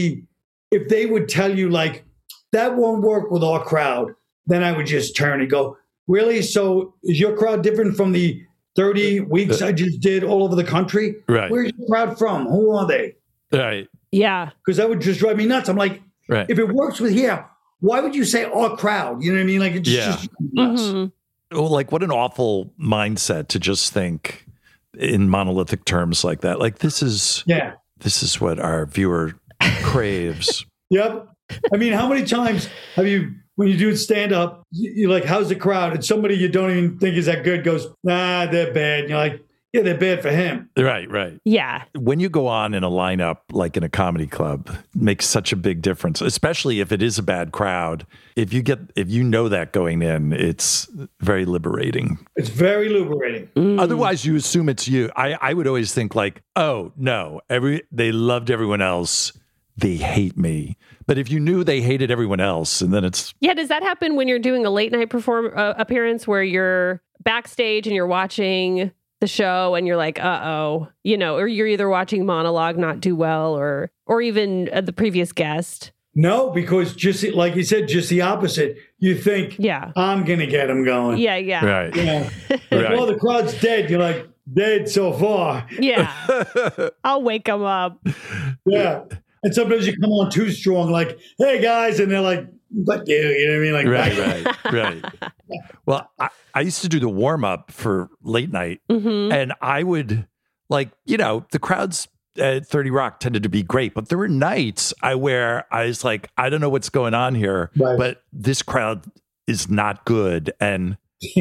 they would tell you like that won't work with our crowd, then I would just turn and go, really? So is your crowd different from the 30 weeks I just did all over the country? Right. Where's your crowd from? Who are they? Right. Yeah. Because that would just drive me nuts. I'm like, if it works with here, why would you say our crowd? You know what I mean? Like, it's just nuts. Well, like, what an awful mindset to just think in monolithic terms like that. Like, this is what our viewer craves. Yep. I mean, how many times have you, when you do stand up, you're like, how's the crowd? And somebody you don't even think is that good goes, nah, they're bad. And you're like, yeah, they're bad for him. Right. Yeah. When you go on in a lineup, like in a comedy club, it makes such a big difference, especially if it is a bad crowd. If you know that going in, it's very liberating. It's very liberating. Otherwise, you assume it's you. I would always think like, oh, no, they loved everyone else. They hate me. But if you knew they hated everyone else, and then it's... Yeah, does that happen when you're doing a late night appearance where you're backstage and you're watching the show and you're like, uh-oh, you know, or you're either watching monologue not do well or even the previous guest? No, because just like you said, just the opposite. You think, I'm going to get him going. Yeah. Right. You know, like, well, the crowd's dead. You're like, dead so far. Yeah. I'll wake them up. Yeah. And sometimes you come on too strong, like, hey, guys. And they're like, fuck you. You know what I mean? Like, right. Well, I used to do the warm-up for late night, and I would, like, you know, the crowds at 30 Rock tended to be great, but there were nights where I was like, I don't know what's going on here, but this crowd is not good. And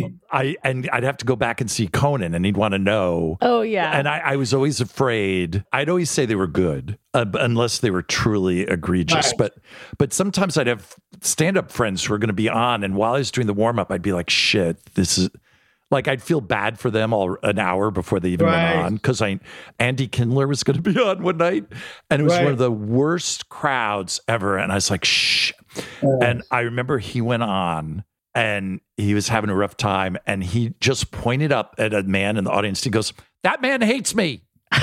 I'd have to go back and see Conan, and he'd want to know. Oh, yeah. And I was always afraid. I'd always say they were good, unless they were truly egregious. Right. But sometimes I'd have stand-up friends who were going to be on, and while I was doing the warm-up, I'd be like, shit, this is... Like, I'd feel bad for them an hour before they even went on, because Andy Kindler was going to be on one night, and it was one of the worst crowds ever. And I was like, shh. And I remember he went on, and he was having a rough time, and he just pointed up at a man in the audience. He goes, that man hates me.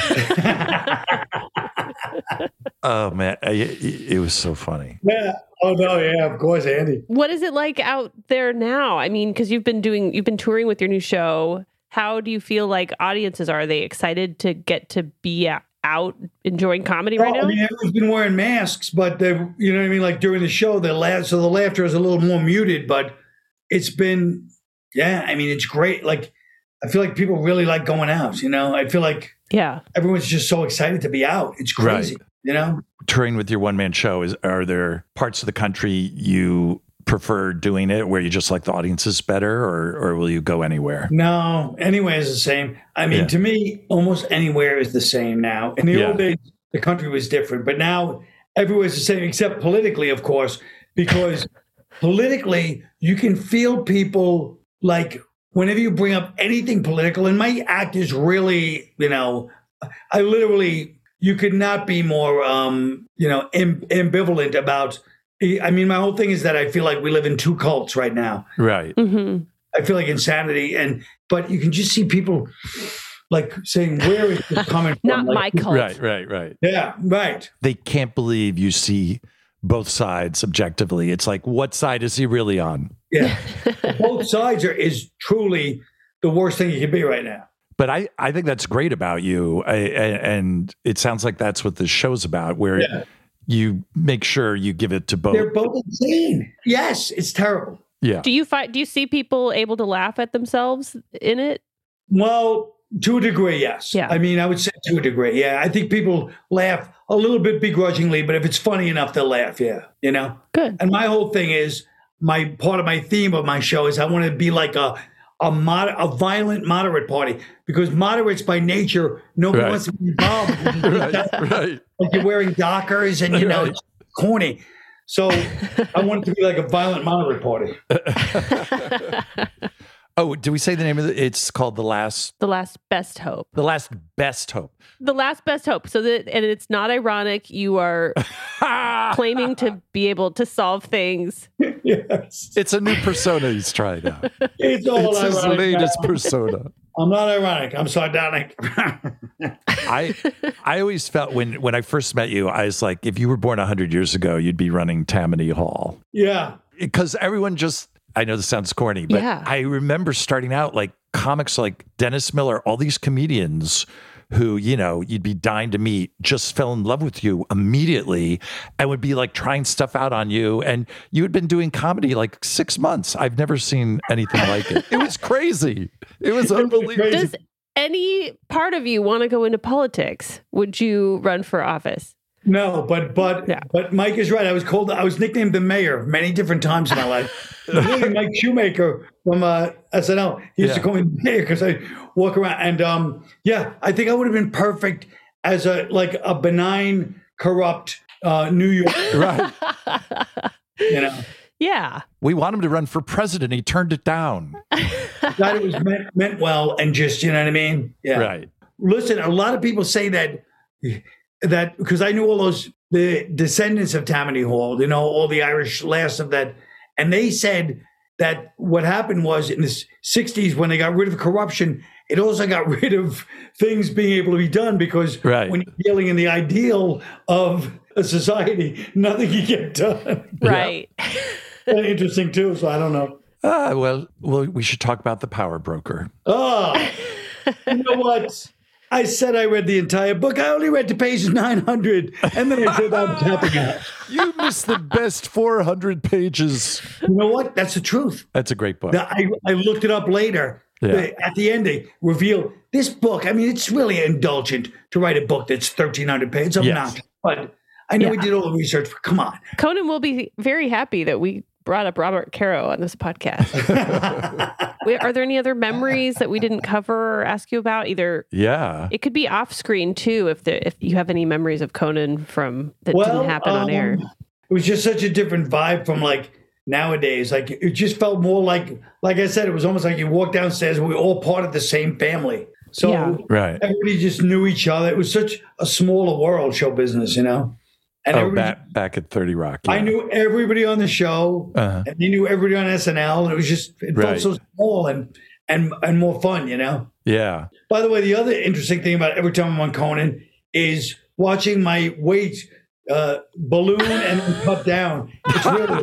Oh, man. It was so funny. Yeah. Oh, no. Yeah, of course, Andy. What is it like out there now? I mean, because you've been touring with your new show. How do you feel like audiences are? Are they excited to get to be out enjoying comedy right now? I mean, everyone's been wearing masks, but you know what I mean? Like during the show, the laughter is a little more muted, but it's been, I mean, it's great. Like, I feel like people really like going out, you know? I feel like everyone's just so excited to be out. It's crazy, you know? Touring with your one-man show, are there parts of the country you prefer doing it where you just like the audiences better, or will you go anywhere? No, anywhere is the same. I mean, to me, almost anywhere is the same now. In the old days, the country was different, but now everywhere is the same, except politically, of course, because politically, you can feel people like whenever you bring up anything political, and my act is really, you know, you could not be more, you know, ambivalent about. I mean, my whole thing is that I feel like we live in two cults right now. Right. Mm-hmm. I feel like insanity, but you can just see people like saying, where is this coming from? Not my cult. Right. Yeah, right. They can't believe you see both sides objectively. It's like, what side is he really on? Yeah. Both sides is truly the worst thing you can be right now. But I think that's great about you. And it sounds like that's what this show's about, where you make sure you give it to both. They're both insane. Yes, it's terrible. Yeah. Do you see people able to laugh at themselves in it? Well, to a degree, yes. Yeah. I mean, I would say to a degree. Yeah. I think people laugh a little bit begrudgingly, but if it's funny enough, they'll laugh. Yeah. You know? Good. And my whole thing is, part of my theme of my show is I want to be like a violent moderate party, because moderates by nature, nobody wants to be involved. Right. Like you're wearing Dockers and, you know, it's corny. So I want it to be like a violent moderate party. Oh, do we say the name of it? It's called The Last Best Hope. The Last Best Hope. The Last Best Hope. So and it's not ironic. You are claiming to be able to solve things. Yes. It's a new persona he's trying out. It's all his latest persona. I'm not ironic. I'm sardonic. I always felt when I first met you, I was like, if you were born 100 years ago, you'd be running Tammany Hall. Yeah. Because everyone I know this sounds corny, but I remember starting out like comics like Dennis Miller, all these comedians who, you know, you'd be dying to meet, just fell in love with you immediately and would be like trying stuff out on you. And you had been doing comedy like 6 months. I've never seen anything like it. It was crazy. It was unbelievable. Does any part of you want to go into politics? Would you run for office? No, but Mike is right. I was nicknamed the mayor many different times in my life. Really, Mike Shoemaker from SNL, he used to call me the mayor because I walk around. And I think I would have been perfect as a benign, corrupt New York. Right. You know. Yeah. We want him to run for president. He turned it down. That it was meant well and just, you know what I mean? Yeah. Right. Listen, a lot of people say that because I knew all the descendants of Tammany Hall, you know, all the Irish last of that. And they said that what happened was in the 60s, when they got rid of corruption, it also got rid of things being able to be done, because when you're dealing in the ideal of a society, nothing can get done. Right. Interesting too. So I don't know. Well, we should talk about The Power Broker. Oh, you know what? I said I read the entire book. I only read to page 900, and then I said I'm tapping out. You missed the best 400 pages. You know what? That's the truth. That's a great book. I looked it up later. Yeah. At the end, they reveal this book. I mean, it's really indulgent to write a book that's 1,300 pages. I'm not, but I know we did all the research. But come on, Conan will be very happy that we brought up Robert Caro on this podcast. Are there any other memories that we didn't cover or ask you about? Either, it could be off screen too, if you have any memories of Conan that didn't happen on air. It was just such a different vibe from like nowadays. Like it just felt more like I said, it was almost like you walk downstairs. We were all part of the same family, so everybody just knew each other. It was such a smaller world, show business, you know. And back at 30 Rock. Yeah. I knew everybody on the show, and they knew everybody on SNL, and it felt so small and more fun, you know? Yeah. By the way, the other interesting thing about every time I'm on Conan is watching my weight balloon and then cut down. It's really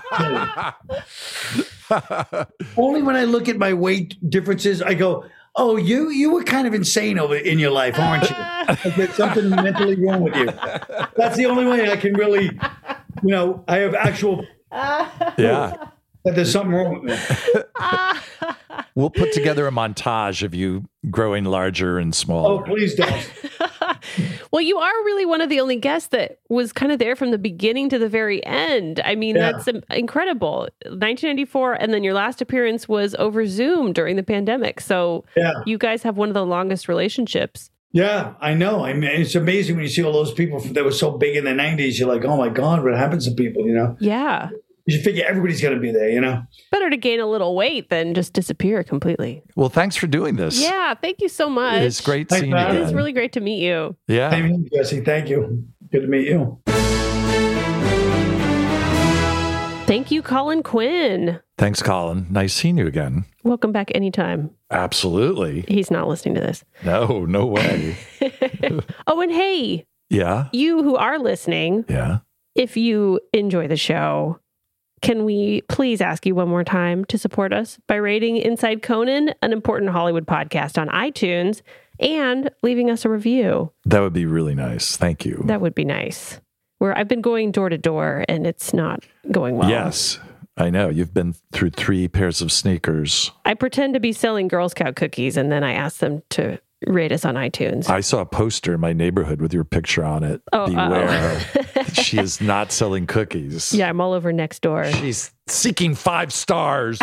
silly. Only when I look at my weight differences, I go, oh, you were kind of insane in your life, aren't you? Like there's something mentally wrong with you. That's the only way I can really, you know, I have actual that there's something wrong with me. We'll put together a montage of you growing larger and smaller. Oh, please don't. Well, you are really one of the only guests that was kind of there from the beginning to the very end. I mean, that's incredible. 1994, and then your last appearance was over Zoom during the pandemic. So you guys have one of the longest relationships. Yeah, I know. I mean, it's amazing when you see all those people that were so big in the 90s. You're like, oh my God, what happens to people, you know? Yeah. You figure everybody's going to be there, you know? Better to gain a little weight than just disappear completely. Well, thanks for doing this. Yeah, thank you so much. It's great seeing you. It is really great to meet you. Yeah. Thank you, Jesse. Thank you. Good to meet you. Thank you, Colin Quinn. Thanks, Colin. Nice seeing you again. Welcome back anytime. Absolutely. He's not listening to this. No way. Oh, and hey. Yeah? You who are listening. Yeah? If you enjoy the show, can we please ask you one more time to support us by rating Inside Conan, an important Hollywood podcast, on iTunes and leaving us a review? That would be really nice. Thank you. That would be nice. Where I've been going door to door and it's not going well. Yes, I know. You've been through 3 pairs of sneakers. I pretend to be selling Girl Scout cookies and then I ask them to rate us on iTunes. I saw a poster in my neighborhood with your picture on it. Oh, beware. She is not selling cookies. Yeah, I'm all over Nextdoor. She's seeking 5 stars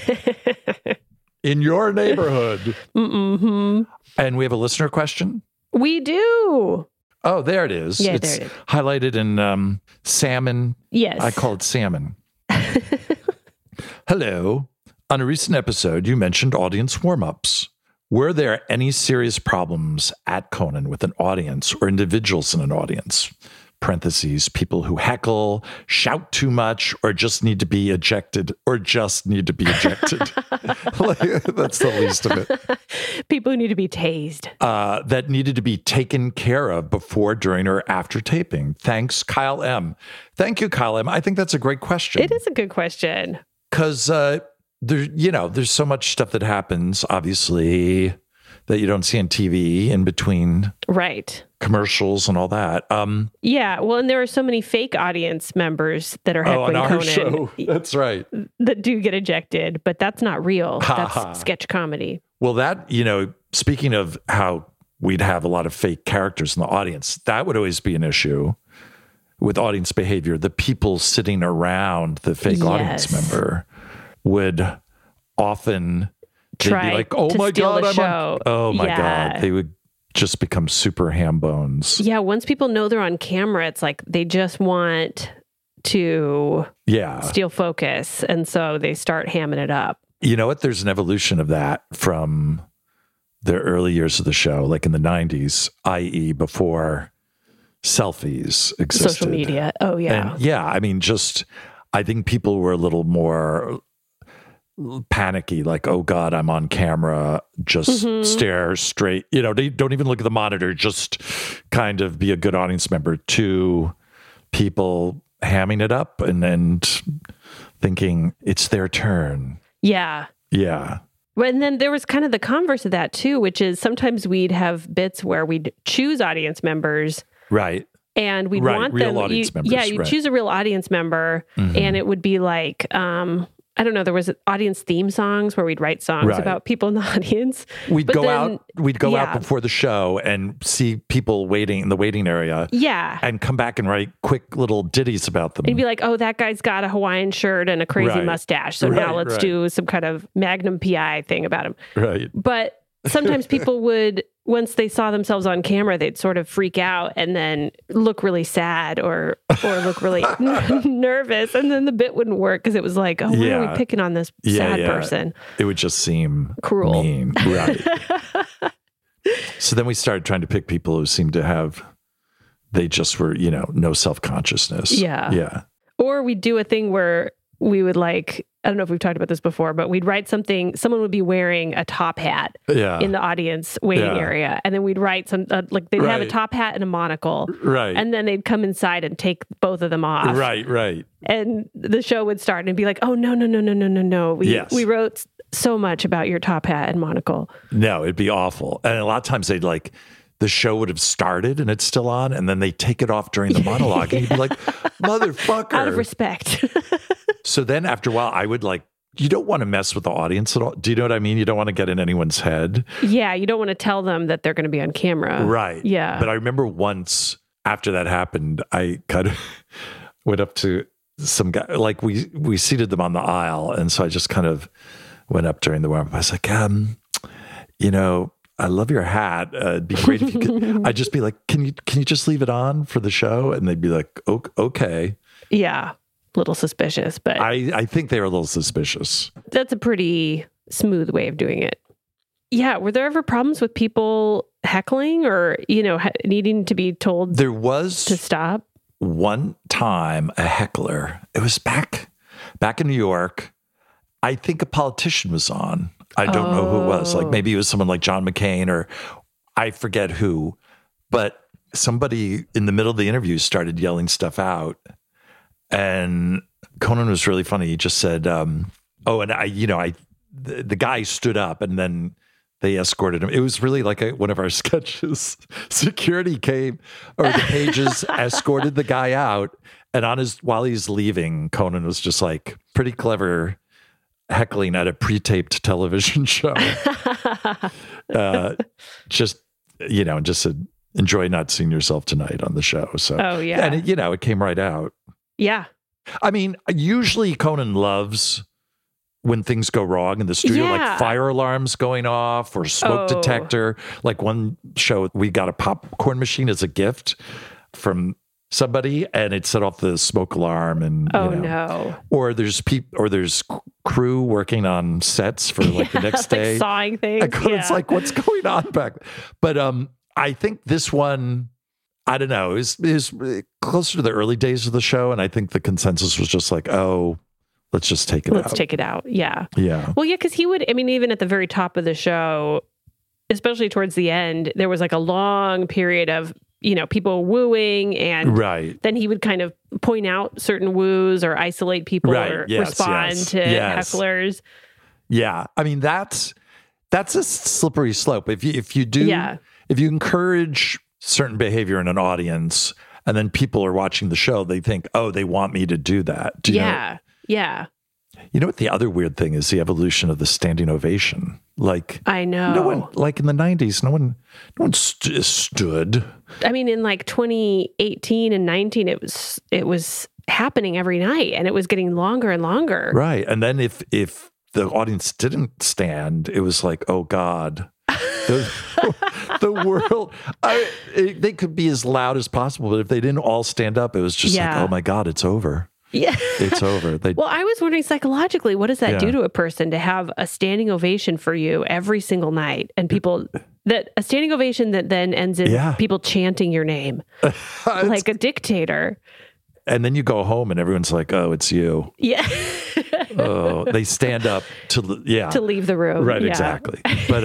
in your neighborhood. Mm-hmm. And we have a listener question? We do. Oh, there it is. Yeah, it's there it is. Highlighted in salmon. Yes. I call it salmon. Hello. On a recent episode, you mentioned audience warm-ups. Were there any serious problems at Conan with an audience or individuals in an audience? Parentheses, people who heckle, shout too much, or just need to be ejected, That's the least of it. People who need to be tased. That needed to be taken care of before, during, or after taping. Thanks, Kyle M. Thank you, Kyle M. I think that's a great question. It is a good question. Because there's so much stuff that happens, obviously, that you don't see on TV in between. Right. Commercials and all that. Yeah. Well, and there are so many fake audience members that are heckling on our Conan. show. That's right. That do get ejected, but that's not real. That's sketch comedy. Well, that, speaking of how we'd have a lot of fake characters in the audience, that would always be an issue with audience behavior. The people sitting around the fake audience member would often try be like, "Oh my God, I'm on." Oh my God, they would just become super ham bones. Yeah, once people know they're on camera, it's like they just want to steal focus, and so they start hamming it up. You know what? There's an evolution of that from the early years of the show, like in the 90s, i.e., before selfies existed. Social media. Oh yeah. And I mean, I think people were a little more panicky, like, oh God, I'm on camera, just stare straight, don't even look at the monitor, just kind of be a good audience member, to people hamming it up and thinking it's their turn. Yeah. And then there was kind of the converse of that too, which is sometimes we'd have bits where we'd choose audience members. Right. And we'd want real them. Audience members, you'd choose a real audience member, and it would be like, I don't know, there was audience theme songs where we'd write songs about people in the audience. We'd go out before the show and see people waiting in the waiting area. Yeah. And come back and write quick little ditties about them. And be like, oh, that guy's got a Hawaiian shirt and a crazy mustache. So now let's do some kind of Magnum PI thing about him. Right. But sometimes people would, once they saw themselves on camera, they'd sort of freak out and then look really sad or look really nervous. And then the bit wouldn't work because it was like, oh, why are we picking on this sad person? It would just seem cruel. Mean. Right. So then we started trying to pick people who seemed to have, they just were, no self-consciousness. Yeah. Yeah. Or we'd do a thing where we would I don't know if we've talked about this before, but we'd write something, someone would be wearing a top hat in the audience waiting area. And then we'd write they'd have a top hat and a monocle. Right. And then they'd come inside and take both of them off. Right. And the show would start and be like, oh, no. We wrote so much about your top hat and monocle. No, it'd be awful. And a lot of times they'd the show would have started and it's still on, and then they take it off during the monologue, and you'd be like, motherfucker. Out of respect. So then after a while, I would you don't want to mess with the audience at all. Do you know what I mean? You don't want to get in anyone's head. Yeah, you don't want to tell them that they're going to be on camera. Right. Yeah. But I remember once after that happened, I kind of went up to some guy, we seated them on the aisle, and so I just kind of went up during the warm-up. I was like, I love your hat. It'd be great if you could. I'd just be like, can you just leave it on for the show? And they'd be like, okay. Yeah. A little suspicious, but I think they were a little suspicious. That's a pretty smooth way of doing it. Yeah. Were there ever problems with people heckling or, needing to be told there was to stop? One time a heckler, it was back in New York. I think a politician was on. I don't know who it was. Like maybe it was someone like John McCain or I forget who, but somebody in the middle of the interview started yelling stuff out. And Conan was really funny. He just said, the guy stood up and then they escorted him. It was really like one of our sketches. Security came, or the pages escorted the guy out. And while he's leaving, Conan was just like pretty clever heckling at a pre-taped television show. Just said, enjoy not seeing yourself tonight on the show. So, and it came right out. Yeah. I mean, usually Conan loves when things go wrong in the studio, like fire alarms going off or smoke detector. Like one show, we got a popcorn machine as a gift from somebody, and it set off the smoke alarm. And no! Or there's crew working on sets for like the next day, like sawing things. It's like, what's going on back? But I think this one, I don't know, is closer to the early days of the show, and I think the consensus was just like, let's just take it out. Let's take it out. Yeah. Yeah. Well, yeah, because even at the very top of the show, especially towards the end, there was like a long period of, people wooing, and then he would kind of point out certain woos or isolate people or respond to hecklers. Yeah. I mean, that's a slippery slope. If you encourage certain behavior in an audience and then people are watching the show, they think, they want me to do that. Do you know? Yeah. You know what the other weird thing is? The evolution of the standing ovation. Like, I know. No one, like in the 90s, no one stood. I mean, in like 2018 and 19, it was happening every night, and it was getting longer and longer. Right. And then if the audience didn't stand, it was like, oh God, the world, they could be as loud as possible, but if they didn't all stand up, it was just like, oh my God, it's over. Yeah. It's over. Well, I was wondering psychologically, what does that do to a person to have a standing ovation for you every single night, and a standing ovation that then ends in people chanting your name like a dictator. And then you go home and everyone's like, oh, it's you. Yeah. They stand up to leave the room. Right. Exactly. But,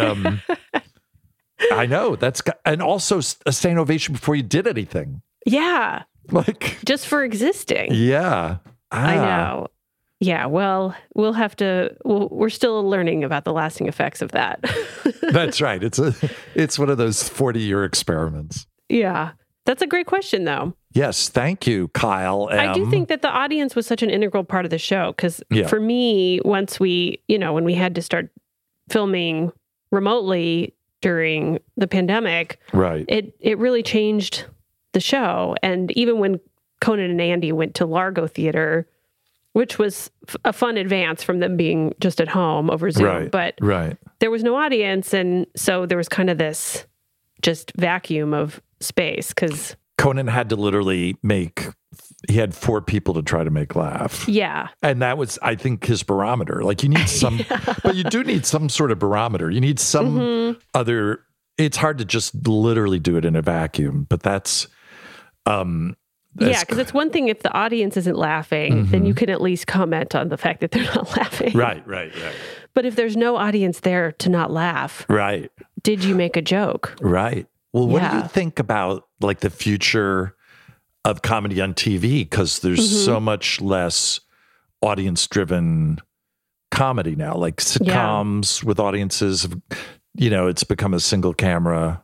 I know and also a standing ovation before you did anything. Yeah. Like just for existing. Yeah. I know. Yeah. Well, we're still learning about the lasting effects of that. That's right. It's one of those 40-year experiments. Yeah. That's a great question though. Yes. Thank you, Kyle. I do think that the audience was such an integral part of the show. Cause for me, once when we had to start filming remotely during the pandemic, right. It really changed the show. And even when Conan and Andy went to Largo Theater, which was a fun advance from them being just at home over Zoom, but there was no audience. And so there was kind of this just vacuum of space because Conan had to literally he had 4 people to try to make laugh. Yeah. And that was, I think, his barometer. Like you need some, but you do need some sort of barometer. You need some other, it's hard to just literally do it in a vacuum, but that's, because it's one thing if the audience isn't laughing, then you can at least comment on the fact that they're not laughing. Right. But if there's no audience there to not laugh, did you make a joke? Right. Well, what do you think about like the future of comedy on TV? Because there's so much less audience-driven comedy now, like sitcoms with audiences. It's become a single camera.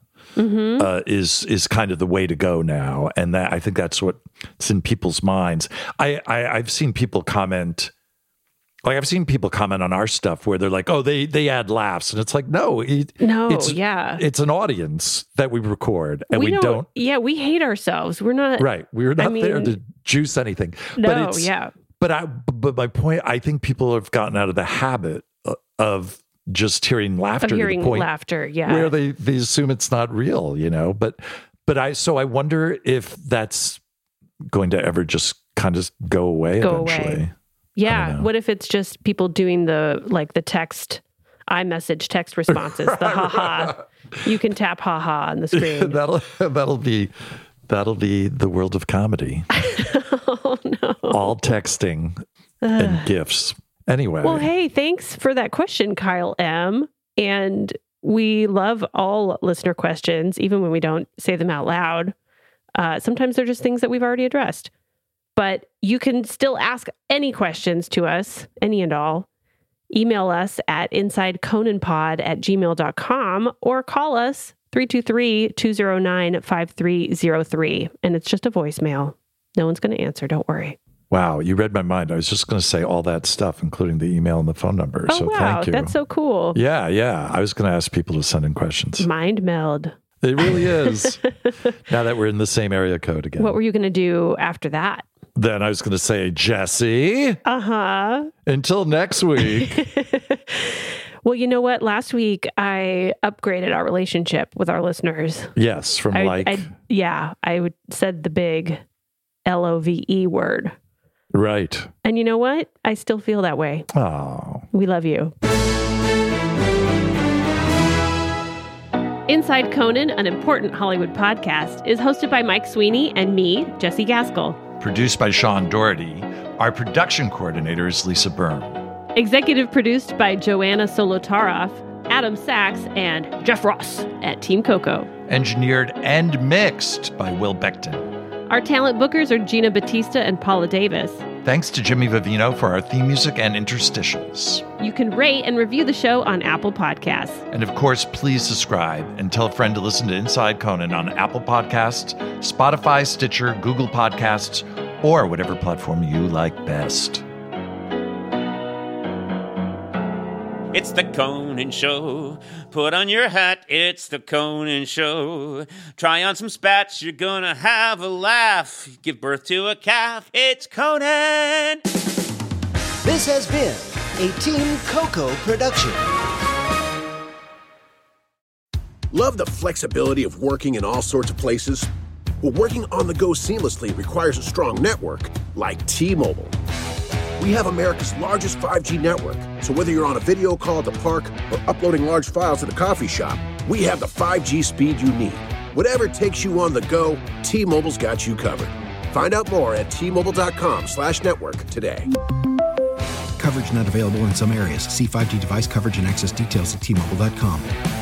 Is kind of the way to go now, and that I think that's what's in people's minds. I've seen people comment, on our stuff where they're like, "Oh, they add laughs," and it's like, it's an audience that we record, and we don't. Yeah, we hate ourselves. We're not right. We're not there to juice anything. No, But my point, I think people have gotten out of the habit of just hearing laughter, laughter, where they assume it's not real, But I wonder if that's going to ever just kind of go away eventually. Yeah. What if it's just people doing the text, iMessage text responses, the haha. You can tap haha on the screen. that'll be the world of comedy. Oh no! All texting and GIFs. Anyway. Well, hey, thanks for that question, Kyle M. And we love all listener questions, even when we don't say them out loud. Sometimes they're just things that we've already addressed. But you can still ask any questions to us, any and all. Email us at insideconanpod@gmail.com or call us 323-209-5303. And it's just a voicemail. No one's going to answer. Don't worry. Wow, you read my mind. I was just going to say all that stuff, including the email and the phone number. Oh, so wow, thank you. That's so cool. Yeah. I was going to ask people to send in questions. Mind meld. It really is. Now that we're in the same area code again. What were you going to do after that? Then I was going to say, Jesse. Uh-huh. Until next week. Well, you know what? Last week, I upgraded our relationship with our listeners. Yes, from I said the big LOVE word. Right. And you know what? I still feel that way. Oh. We love you. Inside Conan, an important Hollywood podcast, is hosted by Mike Sweeney and me, Jesse Gaskell. Produced by Sean Doherty. Our production coordinator is Lisa Byrne. Executive produced by Joanna Solotaroff, Adam Sachs, and Jeff Ross at Team Coco. Engineered and mixed by Will Beckton. Our talent bookers are Gina Batista and Paula Davis. Thanks to Jimmy Vivino for our theme music and interstitials. You can rate and review the show on Apple Podcasts. And of course, please subscribe and tell a friend to listen to Inside Conan on Apple Podcasts, Spotify, Stitcher, Google Podcasts, or whatever platform you like best. It's the Conan Show. Put on your hat, it's the Conan Show. Try on some spats, you're gonna have a laugh. Give birth to a calf, it's Conan! This has been a Team Coco production. Love the flexibility of working in all sorts of places? Well, working on the go seamlessly requires a strong network like T-Mobile. We have America's largest 5G network, so whether you're on a video call at the park or uploading large files at a coffee shop, we have the 5G speed you need. Whatever takes you on the go, T-Mobile's got you covered. Find out more at T-Mobile.com/network today. Coverage not available in some areas. See 5G device coverage and access details at T-Mobile.com.